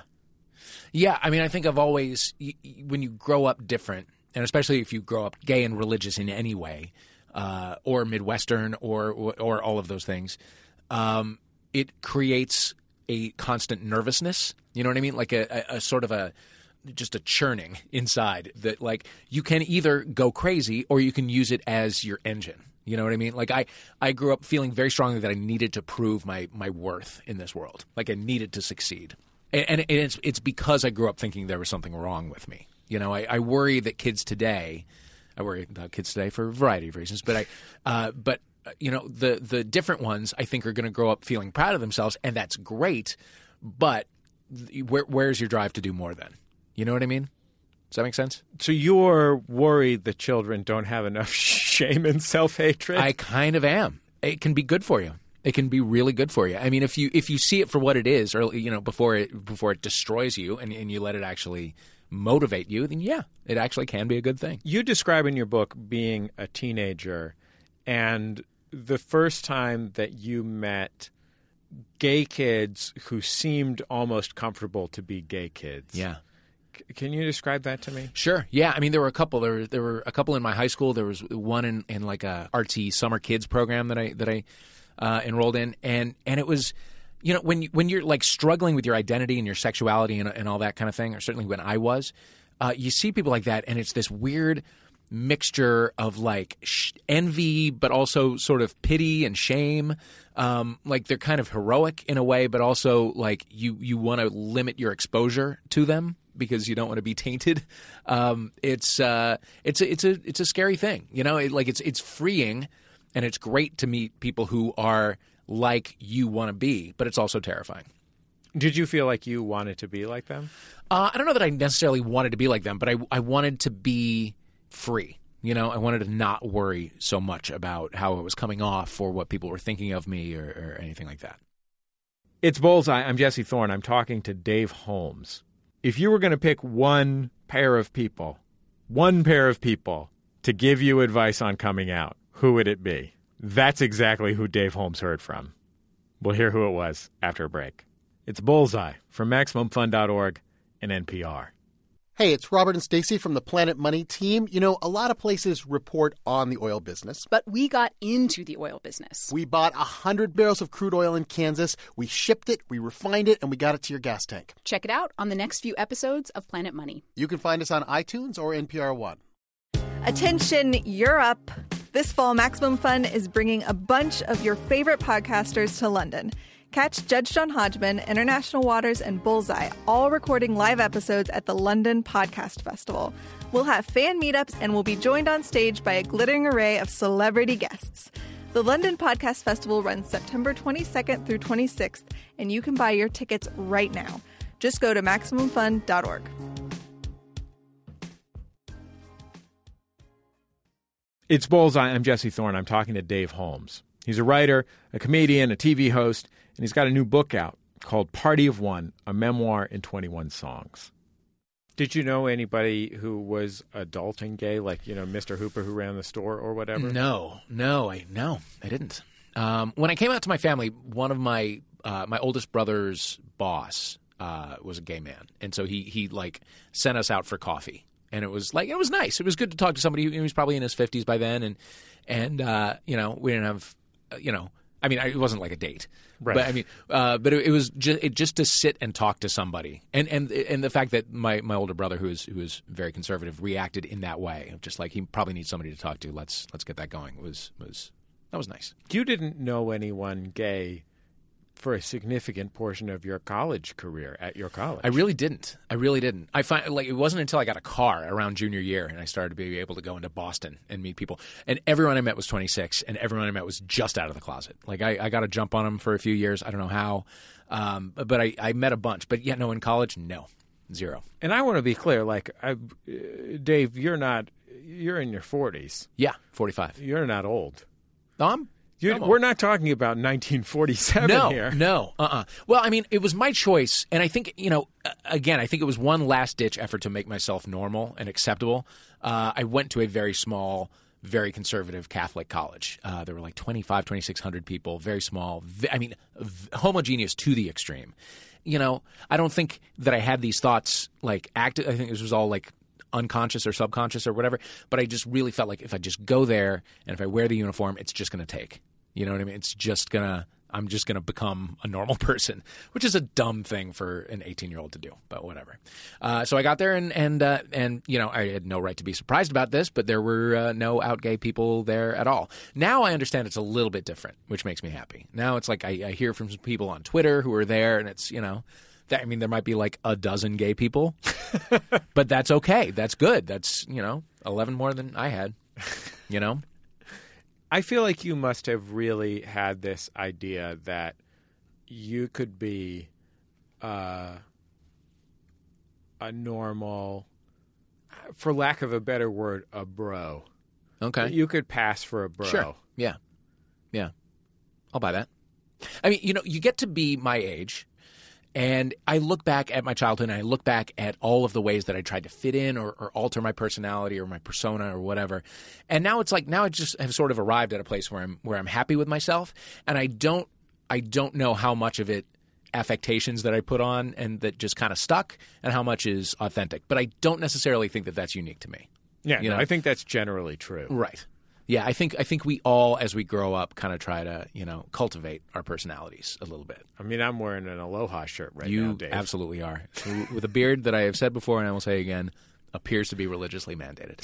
Yeah, I mean, I think I've always, y- y- when you grow up different, and especially if you grow up gay and religious in any way, uh, or Midwestern or, or or all of those things, um, it creates a constant nervousness. You know what I mean? Like a, a, a sort of a, just a churning inside that, like, you can either go crazy or you can use it as your engine. You know what I mean? Like, I, I grew up feeling very strongly that I needed to prove my, my worth in this world. Like, I needed to succeed. And, and it's it's because I grew up thinking there was something wrong with me. You know, I, I worry that kids today, I worry about kids today for a variety of reasons, but I, uh, but uh, you know, the the different ones I think are going to grow up feeling proud of themselves, and that's great. But th- where where's your drive to do more then? You know what I mean? Does that make sense? So you're worried that children don't have enough shame and self-hatred? I kind of am. It can be good for you. It can be really good for you. I mean, if you if you see it for what it is, or you know, before it before it destroys you, and, and you let it actually motivate you, then yeah, it actually can be a good thing. You describe in your book being a teenager, and the first time that you met gay kids who seemed almost comfortable to be gay kids. Yeah. C- can you describe that to me? Sure. Yeah. I mean, there were a couple. There were there were a couple in my high school. There was one in, in like a artsy summer kids program that I that I uh, enrolled in, and and it was, you know, when you, when you're like struggling with your identity and your sexuality and, and all that kind of thing, or certainly when I was, uh, you see people like that, and it's this weird mixture of like sh- envy, but also sort of pity and shame. Um, like they're kind of heroic in a way, but also like you you want to limit your exposure to them because you don't want to be tainted. Um, it's uh, it's a, it's a it's a scary thing, you know. It, like it's it's freeing, and it's great to meet people who are like you want to be, but it's also terrifying. Did you feel like you wanted to be like them? Uh, I don't know that I necessarily wanted to be like them, but I I wanted to be free. You know, I wanted to not worry so much about how it was coming off or what people were thinking of me or, or anything like that. It's Bullseye. I'm Jesse Thorne. I'm talking to Dave Holmes. If you were going to pick one pair of people, one pair of people to give you advice on coming out, who would it be? That's exactly who Dave Holmes heard from. We'll hear who it was after a break. It's Bullseye from Maximum Fun dot org and N P R. Hey, it's Robert and Stacey from the Planet Money team. You know, a lot of places report on the oil business. But we got into the oil business. We bought one hundred barrels of crude oil in Kansas. We shipped it, we refined it, and we got it to your gas tank. Check it out on the next few episodes of Planet Money. You can find us on iTunes or N P R One. Attention, you're up. This fall, Maximum Fun is bringing a bunch of your favorite podcasters to London. Catch Judge John Hodgman, International Waters, and Bullseye all recording live episodes at the London Podcast Festival. We'll have fan meetups and we'll be joined on stage by a glittering array of celebrity guests. The London Podcast Festival runs September twenty-second through twenty-sixth, and you can buy your tickets right now. Just go to Maximum Fun dot org. It's Bullseye. I'm Jesse Thorne. I'm talking to Dave Holmes. He's a writer, a comedian, a T V host, and he's got a new book out called Party of One, a memoir in twenty-one songs. Did you know anybody who was adult and gay, like, you know, Mister Hooper who ran the store or whatever? No, no, I no, I didn't. Um, when I came out to my family, one of my uh, my oldest brother's boss uh, was a gay man, and so he he like sent us out for coffee, and it was like it was nice. It was good to talk to somebody who was probably in his fifties by then, and and uh, you know we didn't have uh, you know. I mean, it wasn't like a date, right. But I mean, uh, but it, it was just it, just to sit and talk to somebody, and and and the fact that my, my older brother, who is who is very conservative, reacted in that way, just like he probably needs somebody to talk to. Let's let's get that going. Was was that was nice. You didn't know anyone gay for a significant portion of your college career at your college. I really didn't. I really didn't. I find like it wasn't until I got a car around junior year and I started to be able to go into Boston and meet people. And everyone I met was twenty-six, and everyone I met was just out of the closet. Like I, I got to jump on them for a few years. I don't know how, um, but I, I met a bunch. But yeah, no, in college, no, zero. And I want to be clear, like I, uh, Dave, you're not. You're in your forties. Yeah, forty-five. You're not old. No, I'm. You're, we're not talking about nineteen forty-seven no, here. No, uh-uh. Well, I mean, it was my choice, and I think, you know, again, I think it was one last-ditch effort to make myself normal and acceptable. Uh, I went to a very small, very conservative Catholic college. Uh, there were like twenty-five, twenty-six hundred people, very small. I mean, homogeneous to the extreme. You know, I don't think that I had these thoughts, like, active. I think this was all, like, unconscious or subconscious or whatever, but I just really felt like if I just go there and if I wear the uniform, it's just going to take. You know what I mean? It's just going to – I'm just going to become a normal person, which is a dumb thing for an eighteen-year-old to do, but whatever. Uh, so I got there and, and, uh, and you know, I had no right to be surprised about this, but there were uh, no out gay people there at all. Now I understand it's a little bit different, which makes me happy. Now it's like I, I hear from some people on Twitter who are there, and it's, you know – That, I mean, there might be like a dozen gay people, but that's okay. That's good. That's, you know, eleven more than I had, you know? I feel like you must have really had this idea that you could be uh, a normal, for lack of a better word, a bro. Okay. You could pass for a bro. Sure. Yeah. Yeah. I'll buy that. I mean, you know, you get to be my age. And I look back at my childhood and I look back at all of the ways that I tried to fit in or, or alter my personality or my persona or whatever. And now it's like now I just have sort of arrived at a place where I'm where I'm happy with myself. And I don't I don't know how much of it affectations that I put on and that just kind of stuck and how much is authentic. But I don't necessarily think that that's unique to me. Yeah, you no, know? I think that's generally true. Right. Yeah, I think I think we all, as we grow up, kind of try to, you know, cultivate our personalities a little bit. I mean, I'm wearing an Aloha shirt right you now, Dave. You absolutely are. With a beard that I have said before and I will say again, appears to be religiously mandated.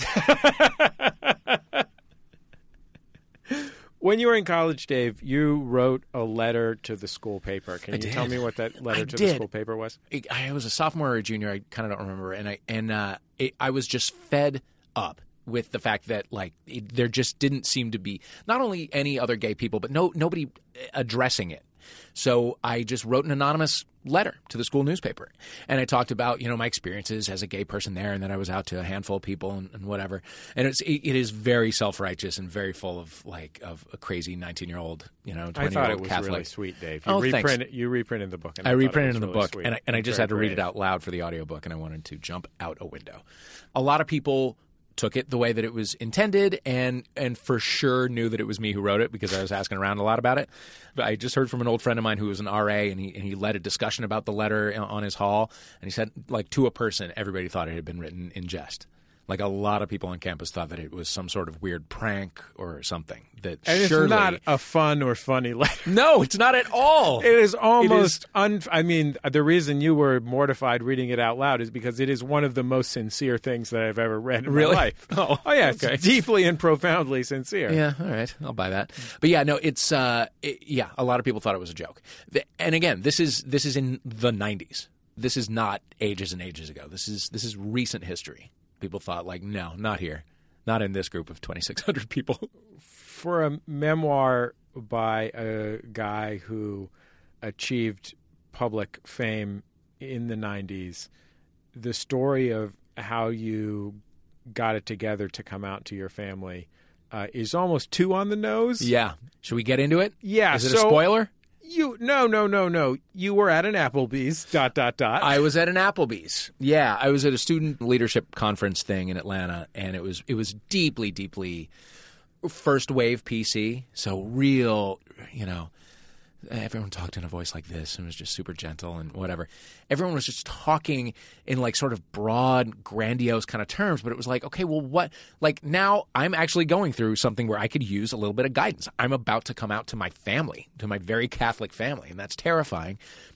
When you were in college, Dave, you wrote a letter to the school paper. Can I you did. tell me what that letter I to did. the school paper was? I was a sophomore or a junior. I kind of don't remember. And I and uh, it, I was just fed up with the fact that, like, it, there just didn't seem to be not only any other gay people, but no nobody addressing it. So I just wrote an anonymous letter to the school newspaper. And I talked about, you know, my experiences as a gay person there, and then I was out to a handful of people and, and whatever. And it's, it, it is very self-righteous and very full of, like, of a crazy nineteen-year-old, you know, twenty-year-old I thought it was Catholic. really sweet, Dave. You Oh, reprinted, thanks. You reprinted the book. And I, I reprinted it in the really book, sweet. and I, and I just Very had to read brave. it out loud for the audiobook, and I wanted to jump out a window. A lot of people took it the way that it was intended and and for sure knew that it was me who wrote it because I was asking around a lot about it. But I just heard from an old friend of mine who was an R A, and he and he led a discussion about the letter on his hall, and he said, like, to a person, everybody thought it had been written in jest. Like, a lot of people on campus thought that it was some sort of weird prank or something. That And surely... it's not a fun or funny letter. No, it's not at all. It is almost It is... un. I mean, the reason you were mortified reading it out loud is because it is one of the most sincere things that I've ever read in Really? my life. Oh, oh yeah, okay. it's deeply and profoundly sincere. Yeah, all right, I'll buy that. But yeah, no, it's uh, it, yeah, a lot of people thought it was a joke. The, and again, this is this is in the nineties. This is not ages and ages ago. This is this is recent history. People thought, like, no, not here, not in this group of twenty-six hundred people. For a memoir by a guy who achieved public fame in the nineties, the story of how you got it together to come out to your family uh, is almost too on the nose. Yeah. Should we get into it? Yeah. Is it so a spoiler? You no no no no. You were at an Applebee's. Dot dot dot. I was at an Applebee's. Yeah, I was at a student leadership conference thing in Atlanta, and it was it was deeply deeply first wave P C. So real, you know. Everyone talked in a voice like this and was just super gentle and whatever. Everyone was just talking in, like, sort of broad, grandiose kind of terms, but it was like, okay, well, what? Like, now I'm actually going through something where I could use a little bit of guidance. I'm about to come out to my family, to my very Catholic family, and that's terrifying.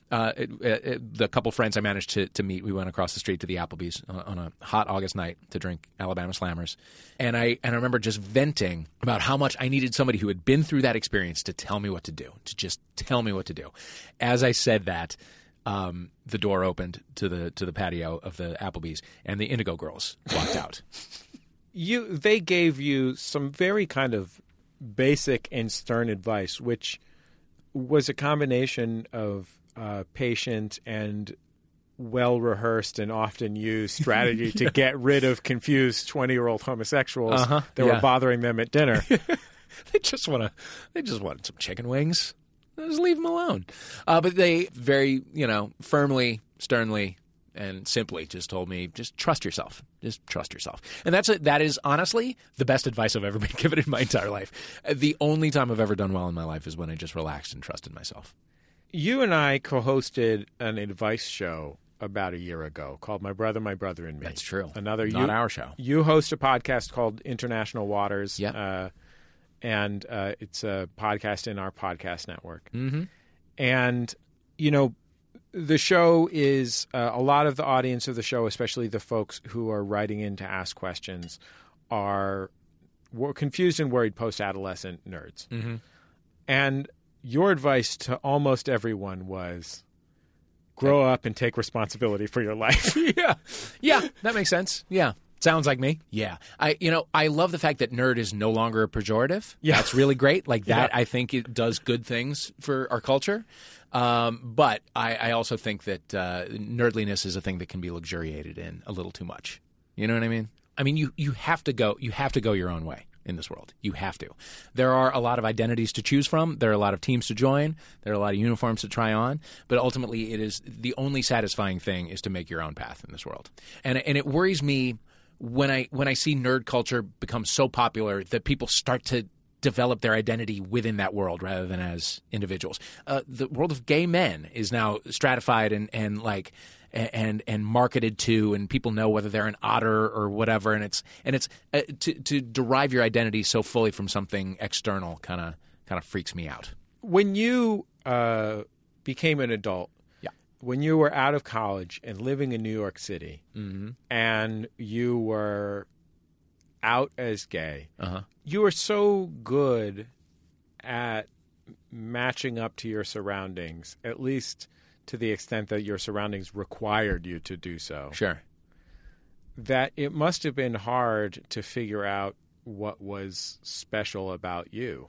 Uh, it, it, the couple friends I managed to, to meet, we went across the street to the Applebee's on, on a hot August night to drink Alabama Slammers. And I and I remember just venting about how much I needed somebody who had been through that experience to tell me what to do, to just tell me what to do. As I said that, um, the door opened to the to the patio of the Applebee's, and the Indigo Girls walked out. You, they gave you some very kind of basic and stern advice, which was a combination of uh, patient and well-rehearsed and often used strategy yeah. to get rid of confused twenty-year-old homosexuals uh-huh. that yeah. were bothering them at dinner. they just want to. They just wanted some chicken wings. Just leave them alone. Uh, but they very, you know, firmly, sternly, and simply just told me, just trust yourself. Just trust yourself. And that's a, that is honestly the best advice I've ever been given in my entire life. The only time I've ever done well in my life is when I just relaxed and trusted myself. You and I co-hosted an advice show about a year ago called My Brother, My Brother and Me. That's true. Another Not you, our show. You host a podcast called International Waters. Yeah. Uh, and uh, it's a podcast in our podcast network. Mm-hmm. And, you know, the show is uh, a lot of the audience of the show, especially the folks who are writing in to ask questions, are were confused and worried post-adolescent nerds. Mm-hmm. And your advice to almost everyone was grow up and take responsibility for your life. yeah. Yeah, that makes sense. Yeah. Sounds like me. Yeah. I, you know, I love the fact that nerd is no longer a pejorative. Yeah. That's really great. Like that, yeah. I think it does good things for our culture. Um, but I, I also think that uh, nerdliness is a thing that can be luxuriated in a little too much. You know what I mean? I mean, you, you have to go, you have to go your own way in this world. You have to. There are a lot of identities to choose from. There are a lot of teams to join. There are a lot of uniforms to try on. But ultimately, it is the only satisfying thing is to make your own path in this world. And and it worries me when I when I see nerd culture become so popular that people start to develop their identity within that world rather than as individuals. Uh, the world of gay men is now stratified and and like and and marketed to, and people know whether they're an otter or whatever. And it's and it's uh, to to derive your identity so fully from something external kind of kind of freaks me out. When you uh, became an adult. When you were out of college and living in New York City, mm-hmm. and you were out as gay, uh-huh. you were so good at matching up to your surroundings, at least to the extent that your surroundings required you to do so. Sure. That it must have been hard to figure out what was special about you.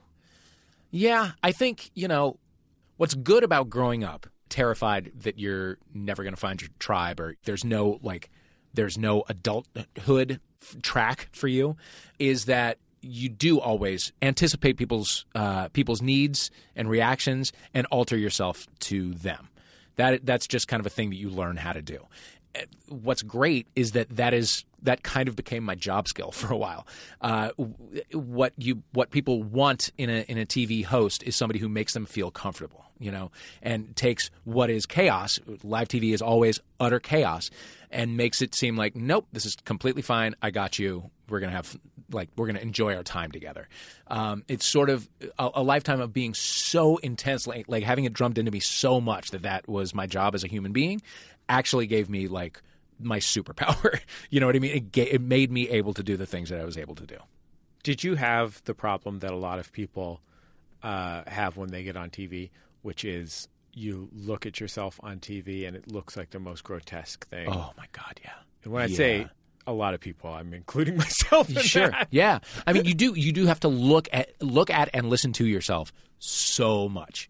Yeah, I think, you know, what's good about growing up, terrified that you're never going to find your tribe, or there's no like there's no adulthood f- track for you, is that you do always anticipate people's uh, people's needs and reactions and alter yourself to them. That that's just kind of a thing that you learn how to do. What's great is that that is that kind of became my job skill for a while. Uh, what you what people want in a in a T V host is somebody who makes them feel comfortable, you know, and takes what is chaos. Live T V is always utter chaos, and makes it seem like, nope, this is completely fine. I got you. We're gonna have like we're gonna enjoy our time together. Um, it's sort of a, a lifetime of being so intense, like, like having it drummed into me so much that that was my job as a human being. Actually gave me like my superpower. You know what I mean? It, ga- it made me able to do the things that I was able to do. Did you have the problem that a lot of people uh, have when they get on T V, which is you look at yourself on T V and it looks like the most grotesque thing? Oh, my God, yeah. And when I yeah. say a lot of people, I'm including myself in sure. that. Yeah. I mean, you do you do have to look at look at and listen to yourself so much.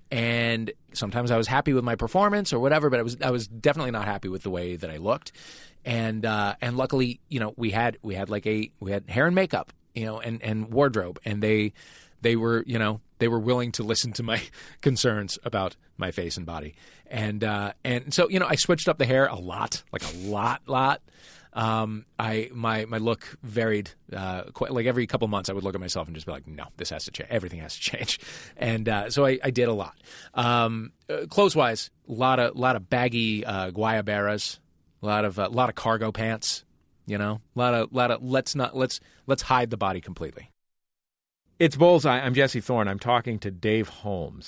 And sometimes I was happy with my performance or whatever, but I was I was definitely not happy with the way that I looked. And uh, and luckily, you know, we had we had like a we had hair and makeup, you know, and, and wardrobe, and they they were you know they were willing to listen to my concerns about my face and body. And uh, and so you know I switched up the hair a lot, like a lot, lot. Um, I my my look varied. Uh, quite, like every couple months, I would look at myself and just be like, "No, this has to change. Everything has to change." And uh, so I, I did a lot. Um, uh, clothes wise, a lot of lot of baggy uh, guayaberas, a lot of a uh, lot of cargo pants. You know, a lot of lot of let's not let's let's hide the body completely. It's Bullseye. I'm Jesse Thorne. I'm talking to Dave Holmes.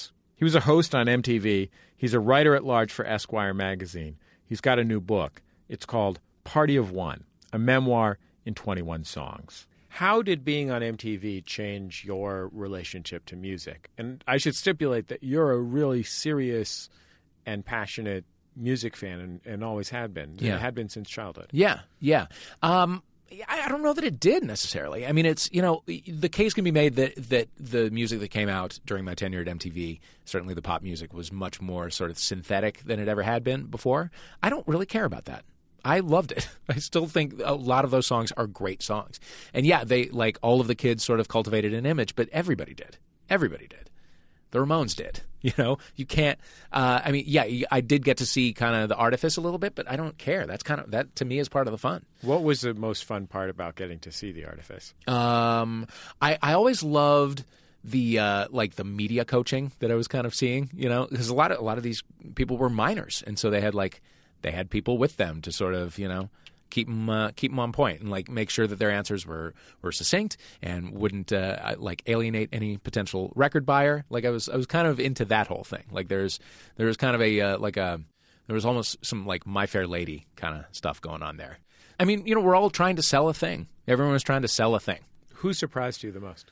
He was a host on M T V. He's a writer at large for Esquire magazine. He's got a new book. It's called Party of One, a memoir in twenty-one songs. How did being on M T V change your relationship to music? And I should stipulate that you're a really serious and passionate music fan and, and always had been. Yeah. And had been since childhood. Yeah, yeah. Um, I, I don't know that it did necessarily. I mean, it's, you know, the case can be made that, that the music that came out during my tenure at M T V, certainly the pop music, was much more sort of synthetic than it ever had been before. I don't really care about that. I loved it. I still think a lot of those songs are great songs. And yeah, they, like, all of the kids sort of cultivated an image, but everybody did. Everybody did. The Ramones did. You know, you can't, uh, I mean, yeah, I did get to see kind of the artifice a little bit, but I don't care. That's kind of, that to me is part of the fun. What was the most fun part about getting to see the artifice? Um, I, I always loved the, uh, like the media coaching that I was kind of seeing, you know, because a lot of, a lot of these people were minors. And so they had like, they had people with them to sort of, you know, keep them, uh, keep them on point and like make sure that their answers were, were succinct and wouldn't uh, like alienate any potential record buyer. Like I was, I was kind of into that whole thing. Like there's, there was kind of a uh, like a, there was almost some like My Fair Lady kind of stuff going on there. I mean, you know, we're all trying to sell a thing. Everyone was trying to sell a thing. Who surprised you the most?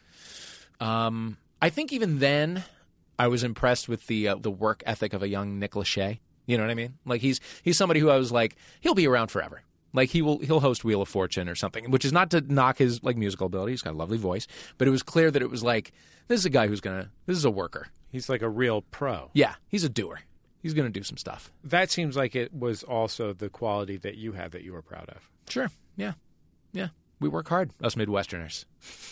Um, I think even then, I was impressed with the uh, the work ethic of a young Nick Lachey. You know what I mean? Like he's he's somebody who I was like, he'll be around forever. Like he will, he'll host Wheel of Fortune or something, which is not to knock his like musical ability. He's got a lovely voice, but it was clear that it was like, this is a guy who's gonna, this is a worker. He's like a real pro. Yeah, he's a doer. He's gonna do some stuff. That seems like it was also the quality that you had that you were proud of. Sure. Yeah. Yeah. We work hard, us Midwesterners.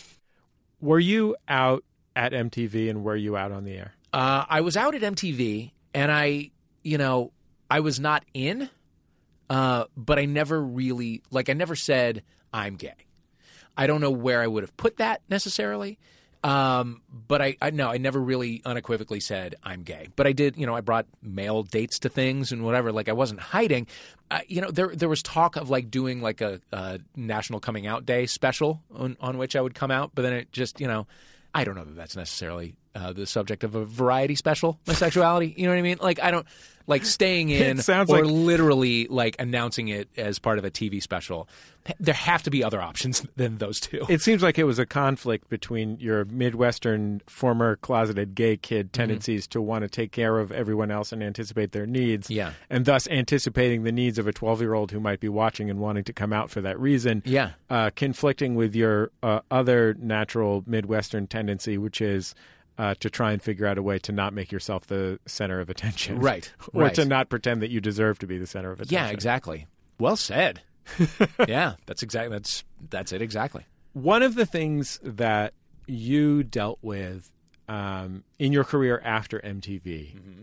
Were you out at M T V and were you out on the air? Uh, I was out at M T V and I, you know, I was not in. Uh, but I never really, like I never said I'm gay. I don't know where I would have put that necessarily. Um, but I, I no, I never really unequivocally said I'm gay. But I did, you know, I brought male dates to things and whatever. Like I wasn't hiding. Uh, you know, there there was talk of like doing like a, a National Coming Out Day special on, on which I would come out. But then it just, you know, I don't know that that's necessarily uh, the subject of a variety special, my sexuality. You know what I mean? Like I don't like staying in It sounds or like- literally like announcing it as part of a T V special. There have to be other options than those two. It seems like it was a conflict between your Midwestern former closeted gay kid tendencies mm-hmm. to want to take care of everyone else and anticipate their needs. Yeah. And thus anticipating the needs of a twelve-year-old who might be watching and wanting to come out for that reason. Yeah. Uh, conflicting with your uh, other natural Midwestern tendency, which is uh, to try and figure out a way to not make yourself the center of attention. Right. or right. to not pretend that you deserve to be the center of attention. Yeah, exactly. Well said. yeah, that's exactly that's that's it exactly. One of the things that you dealt with um, in your career after M T V mm-hmm.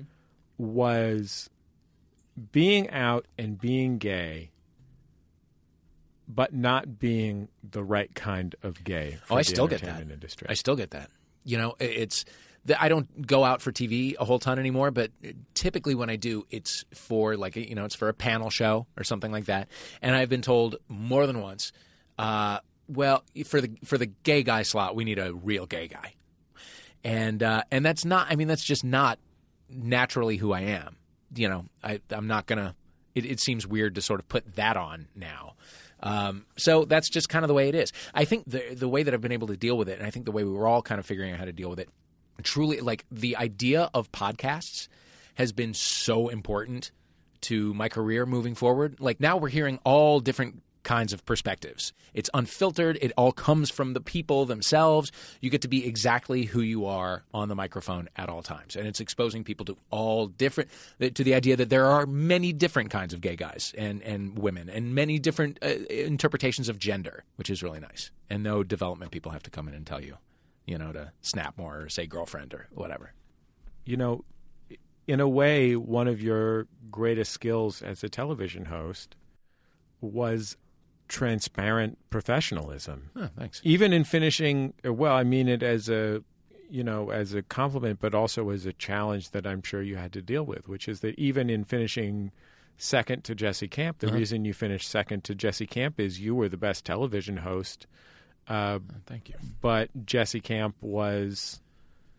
was being out and being gay, but not being the right kind of gay. For oh, I the still get that. entertainment industry. I still get that. You know, it's I don't go out for T V a whole ton anymore, but typically when I do, it's for like, you know, it's for a panel show or something like that. And I've been told more than once, uh, well, for the for the gay guy slot, we need a real gay guy. And uh, and that's not, I mean, that's just not naturally who I am. You know, I, I'm not going to, it, it seems weird to sort of put that on now. Um, so that's just kind of the way it is. I think the the way that I've been able to deal with it, and I think the way we were all kind of figuring out how to deal with it, truly, like the idea of podcasts has been so important to my career moving forward. Like now we're hearing all different kinds of perspectives. It's unfiltered. It all comes from the people themselves. You get to be exactly who you are on the microphone at all times. And it's exposing people to all different, to the idea that there are many different kinds of gay guys and, and women and many different uh, interpretations of gender, which is really nice. And no development people have to come in and tell you, you know, to snap more or say girlfriend or whatever. You know, in a way, one of your greatest skills as a television host was transparent professionalism. Oh, thanks. Even in finishing, well, I mean it as a, you know, as a compliment, but also as a challenge that I'm sure you had to deal with, which is that even in finishing second to Jesse Camp, the uh-huh. reason you finished second to Jesse Camp is you were the best television host. Uh, oh, thank you. But Jesse Camp was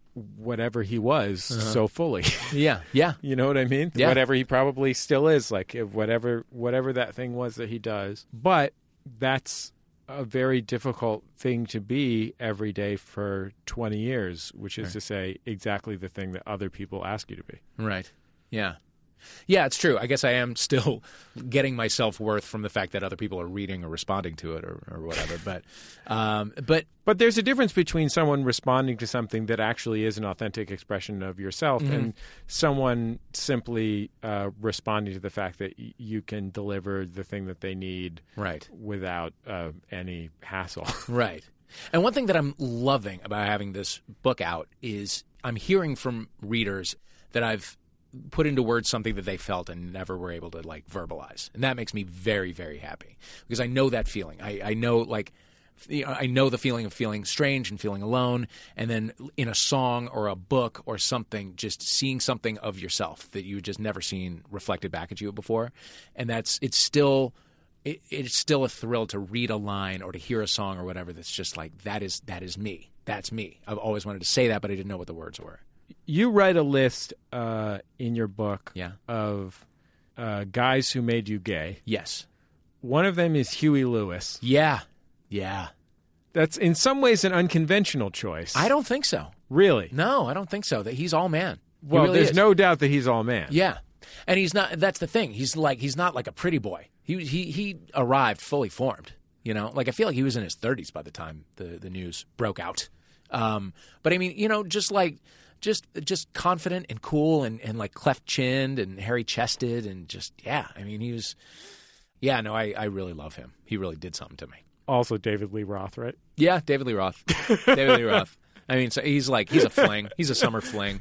whatever he was Uh-huh. so fully. Yeah, yeah. You know what I mean? Yeah. Whatever he probably still is, like if whatever whatever that thing was that he does. But that's a very difficult thing to be every day for twenty years, which is Right. to say exactly the thing that other people ask you to be. Right. Yeah. Yeah, it's true. I guess I am still getting my self-worth from the fact that other people are reading or responding to it or, or whatever. But, um, but But there's a difference between someone responding to something that actually is an authentic expression of yourself Mhm. and someone simply uh, responding to the fact that y- you can deliver the thing that they need Right. without uh, any hassle. Right. And one thing that I'm loving about having this book out is I'm hearing from readers that I've put into words something that they felt and never were able to, like, verbalize. And that makes me very, very happy because I know that feeling. I, I know, like, you know, I know the feeling of feeling strange and feeling alone, and then in a song or a book or something, just seeing something of yourself that you had just never seen reflected back at you before. And that's it's still it, it's still a thrill to read a line or to hear a song or whatever that's just like that is that is me. That's me. I've always wanted to say that, but I didn't know what the words were. You write a list uh, in your book Yeah. of uh, guys who made you gay. Yes. One of them is Huey Lewis. Yeah. Yeah. That's in some ways an unconventional choice. I don't think so. Really? No, I don't think so. That he's all man. He Well, really there's is. no doubt that he's all man. Yeah. And he's not that's the thing. He's like he's not like a pretty boy. He he he arrived fully formed, you know? Like I feel like he was in his thirties by the time the the news broke out. Um but I mean, you know, just like just just confident and cool and and like cleft-chinned and hairy-chested and just yeah, I mean, he was yeah, no, I I really love him. He really did something to me. Also David Lee Roth, right? Yeah, David Lee Roth. David Lee Roth. I mean, so he's like he's a fling. He's a summer fling.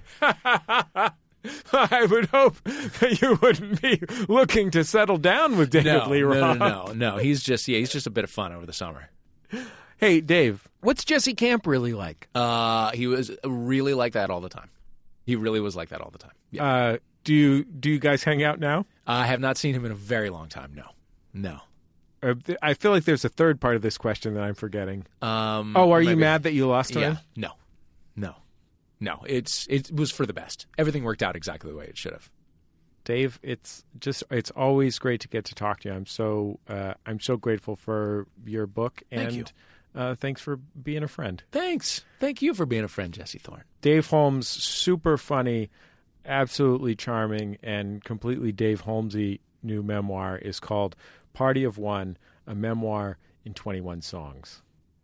I would hope that you wouldn't be looking to settle down with David No, Lee no, Roth. no, no, no. He's just yeah, he's just a bit of fun over the summer. Hey, Dave, what's Jesse Camp really like? Uh, he was really like that all the time. He really was like that all the time. Yeah. Uh, do you do you guys hang out now? I have not seen him in a very long time. No, no. Uh, th- I feel like there's a third part of this question that I'm forgetting. Um, oh, are you maybe- mad that you lost to Yeah. him? No, no, no. It's it was for the best. Everything worked out exactly the way it should have. Dave, it's just it's always great to get to talk to you. I'm so uh, I'm so grateful for your book and Thank you. Uh, thanks for being a friend. Thanks. Thank you for being a friend, Jesse Thorne. Dave Holmes, super funny, absolutely charming, and completely Dave Holmesy new memoir is called Party of One, a memoir in twenty-one songs.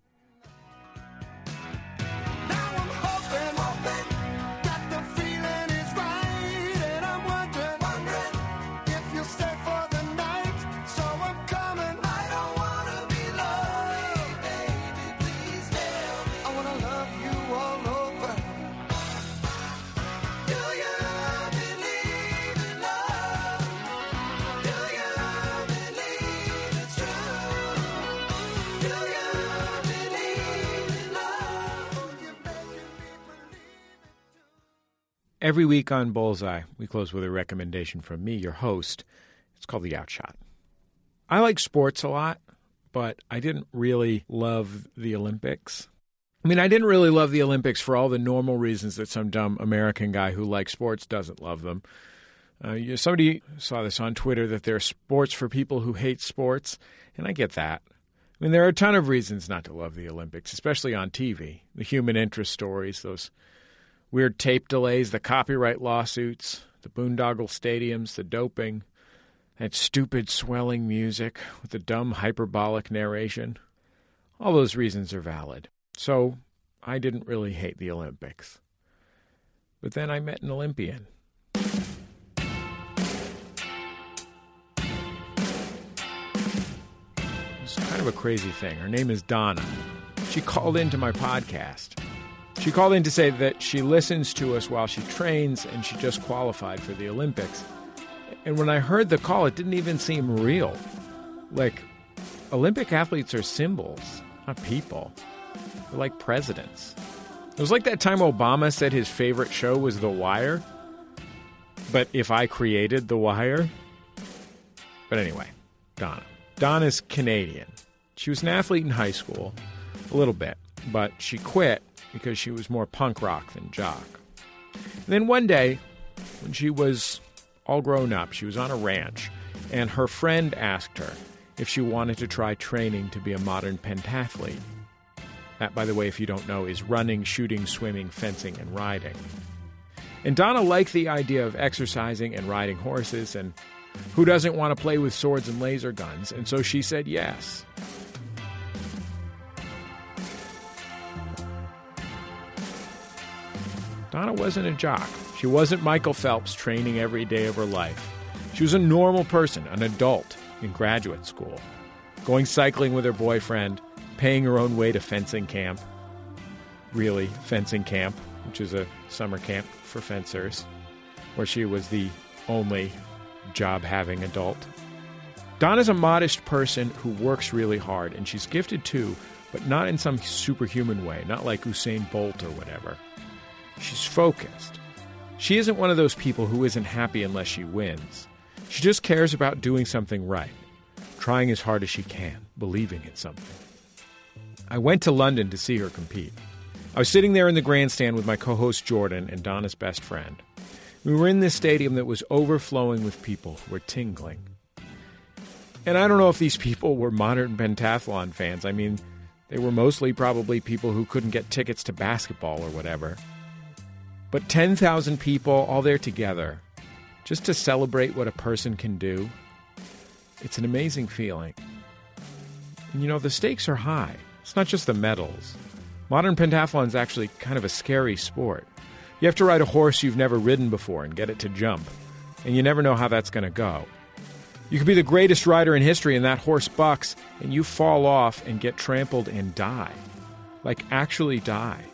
Every week on Bullseye, we close with a recommendation from me, your host. It's called The Outshot. I like sports a lot, but I didn't really love the Olympics. I mean, I didn't really love the Olympics for all the normal reasons that some dumb American guy who likes sports doesn't love them. Uh, you know, somebody saw this on Twitter that there are sports for people who hate sports, and I get that. I mean, there are a ton of reasons not to love the Olympics, especially on T V. The human interest stories, those weird tape delays, the copyright lawsuits, the boondoggle stadiums, the doping, that stupid swelling music with the dumb hyperbolic narration. All those reasons are valid. So I didn't really hate the Olympics. But then I met an Olympian. It's kind of a crazy thing. Her name is Donna. She called into my podcast. She called in to say that she listens to us while she trains and she just qualified for the Olympics. And when I heard the call, it didn't even seem real. Like, Olympic athletes are symbols, not people. They're like presidents. It was like that time Obama said his favorite show was The Wire. But if I created The Wire? But anyway, Donna. Donna's Canadian. She was an athlete in high school, a little bit, but she quit because she was more punk rock than jock. And then one day, when she was all grown up, she was on a ranch, and her friend asked her if she wanted to try training to be a modern pentathlete. That, by the way, if you don't know, is running, shooting, swimming, fencing, and riding. And Donna liked the idea of exercising and riding horses, and who doesn't want to play with swords and laser guns? And so she said yes. Donna wasn't a jock. She wasn't Michael Phelps training every day of her life. She was a normal person, an adult in graduate school, going cycling with her boyfriend, paying her own way to fencing camp. Really, fencing camp, which is a summer camp for fencers, where she was the only job-having adult. Donna's a modest person who works really hard, and she's gifted too, but not in some superhuman way, not like Usain Bolt or whatever. She's focused. She isn't one of those people who isn't happy unless she wins. She just cares about doing something right, trying as hard as she can, believing in something. I went to London to see her compete. I was sitting there in the grandstand with my co-host Jordan and Donna's best friend. We were in this stadium that was overflowing with people who were tingling. And I don't know if these people were modern pentathlon fans. I mean, they were mostly probably people who couldn't get tickets to basketball or whatever. But ten thousand people all there together, just to celebrate what a person can do, it's an amazing feeling. And you know, the stakes are high. It's not just the medals. Modern pentathlon is actually kind of a scary sport. You have to ride a horse you've never ridden before and get it to jump. And you never know how that's going to go. You could be the greatest rider in history and that horse bucks and you fall off and get trampled and die. Like actually die.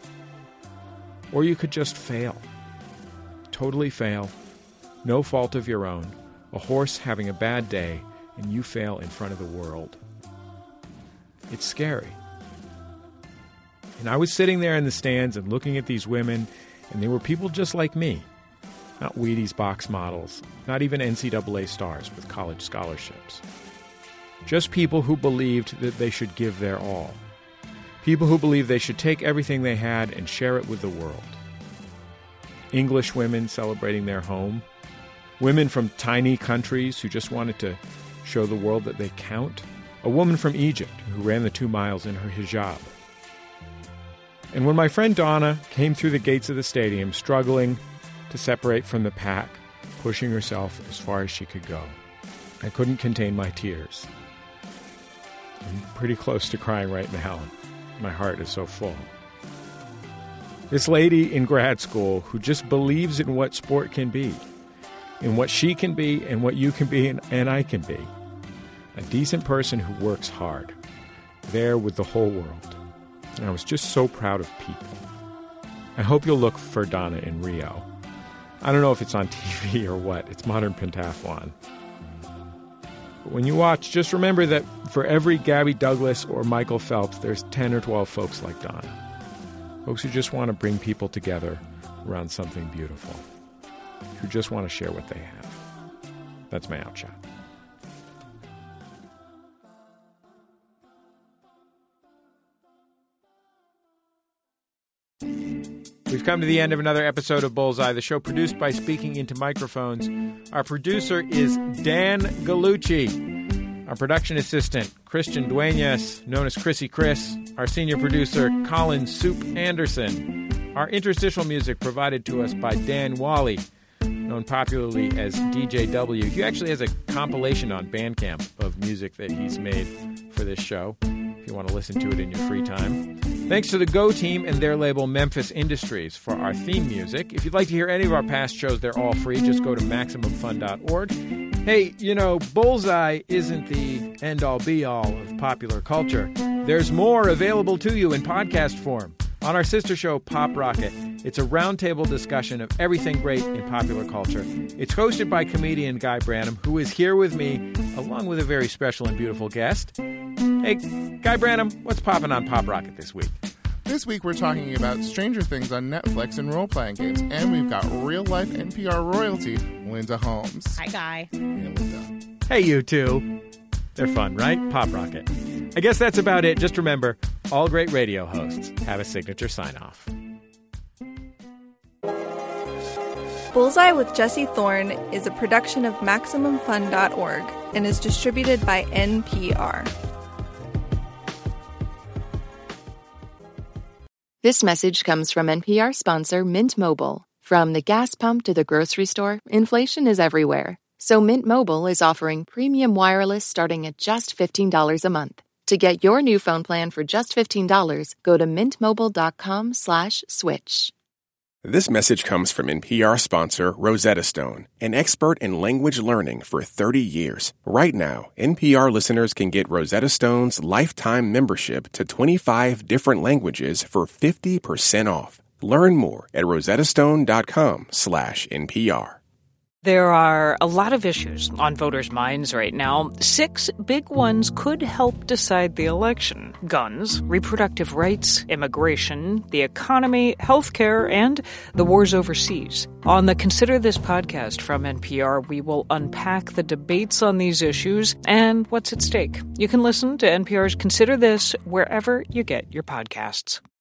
Or you could just fail. Totally fail. No fault of your own. A horse having a bad day and you fail in front of the world. It's scary. And I was sitting there in the stands and looking at these women, and they were people just like me. Not Wheaties box models, not even N C double A stars with college scholarships. Just people who believed that they should give their all. People who believed they should take everything they had and share it with the world. English women celebrating their home. Women from tiny countries who just wanted to show the world that they count. A woman from Egypt who ran the two miles in her hijab. And when my friend Donna came through the gates of the stadium, struggling to separate from the pack, pushing herself as far as she could go, I couldn't contain my tears. I'm pretty close to crying right now. My heart is so full. This lady in grad school who just believes in what sport can be, in what she can be and what you can be and, and I can be. A decent person who works hard, there with the whole world. And I was just so proud of people. I hope you'll look for Donna in Rio. I don't know if it's on T V or what. It's modern pentathlon. But when you watch, just remember that for every Gabby Douglas or Michael Phelps, there's ten or twelve folks like Donna. Folks who just want to bring people together around something beautiful. Who just want to share what they have. That's my outshot. We've come to the end of another episode of Bullseye, the show produced by Speaking Into Microphones. Our producer is Dan Gallucci. Our production assistant, Christian Duenas, known as Chrissy Chris. Our senior producer, Colin Soup Anderson. Our interstitial music provided to us by Dan Wally, known popularly as D J W. He actually has a compilation on Bandcamp of music that he's made for this show, if you want to listen to it in your free time. Thanks to the Go team and their label Memphis Industries for our theme music. If you'd like to hear any of our past shows, they're all free. Just go to Maximum Fun dot org. Hey, you know, Bullseye isn't the end-all be-all of popular culture. There's more available to you in podcast form. On our sister show, Pop Rocket, it's a roundtable discussion of everything great in popular culture. It's hosted by comedian Guy Branum, who is here with me, along with a very special and beautiful guest. Hey, Guy Branum, what's popping on Pop Rocket this week? This week we're talking about Stranger Things on Netflix and role-playing games, and we've got real-life N P R royalty, Linda Holmes. Hi, Guy. Hey, Linda. Hey, you two. They're fun, right? Pop Rocket. I guess that's about it. Just remember, all great radio hosts have a signature sign-off. Bullseye with Jesse Thorne is a production of Maximum Fun dot org and is distributed by N P R. This message comes from N P R sponsor Mint Mobile. From the gas pump to the grocery store, inflation is everywhere. So Mint Mobile is offering premium wireless starting at just fifteen dollars a month. To get your new phone plan for just fifteen dollars, go to mintmobile.com slash switch. This message comes from N P R sponsor Rosetta Stone, an expert in language learning for thirty years. Right now, N P R listeners can get Rosetta Stone's lifetime membership to twenty-five different languages for fifty percent off. Learn more at rosettastone.com slash NPR. There are a lot of issues on voters' minds right now. Six big ones could help decide the election: guns, reproductive rights, immigration, the economy, healthcare, and the wars overseas. On the Consider This podcast from N P R, we will unpack the debates on these issues and what's at stake. You can listen to N P R's Consider This wherever you get your podcasts.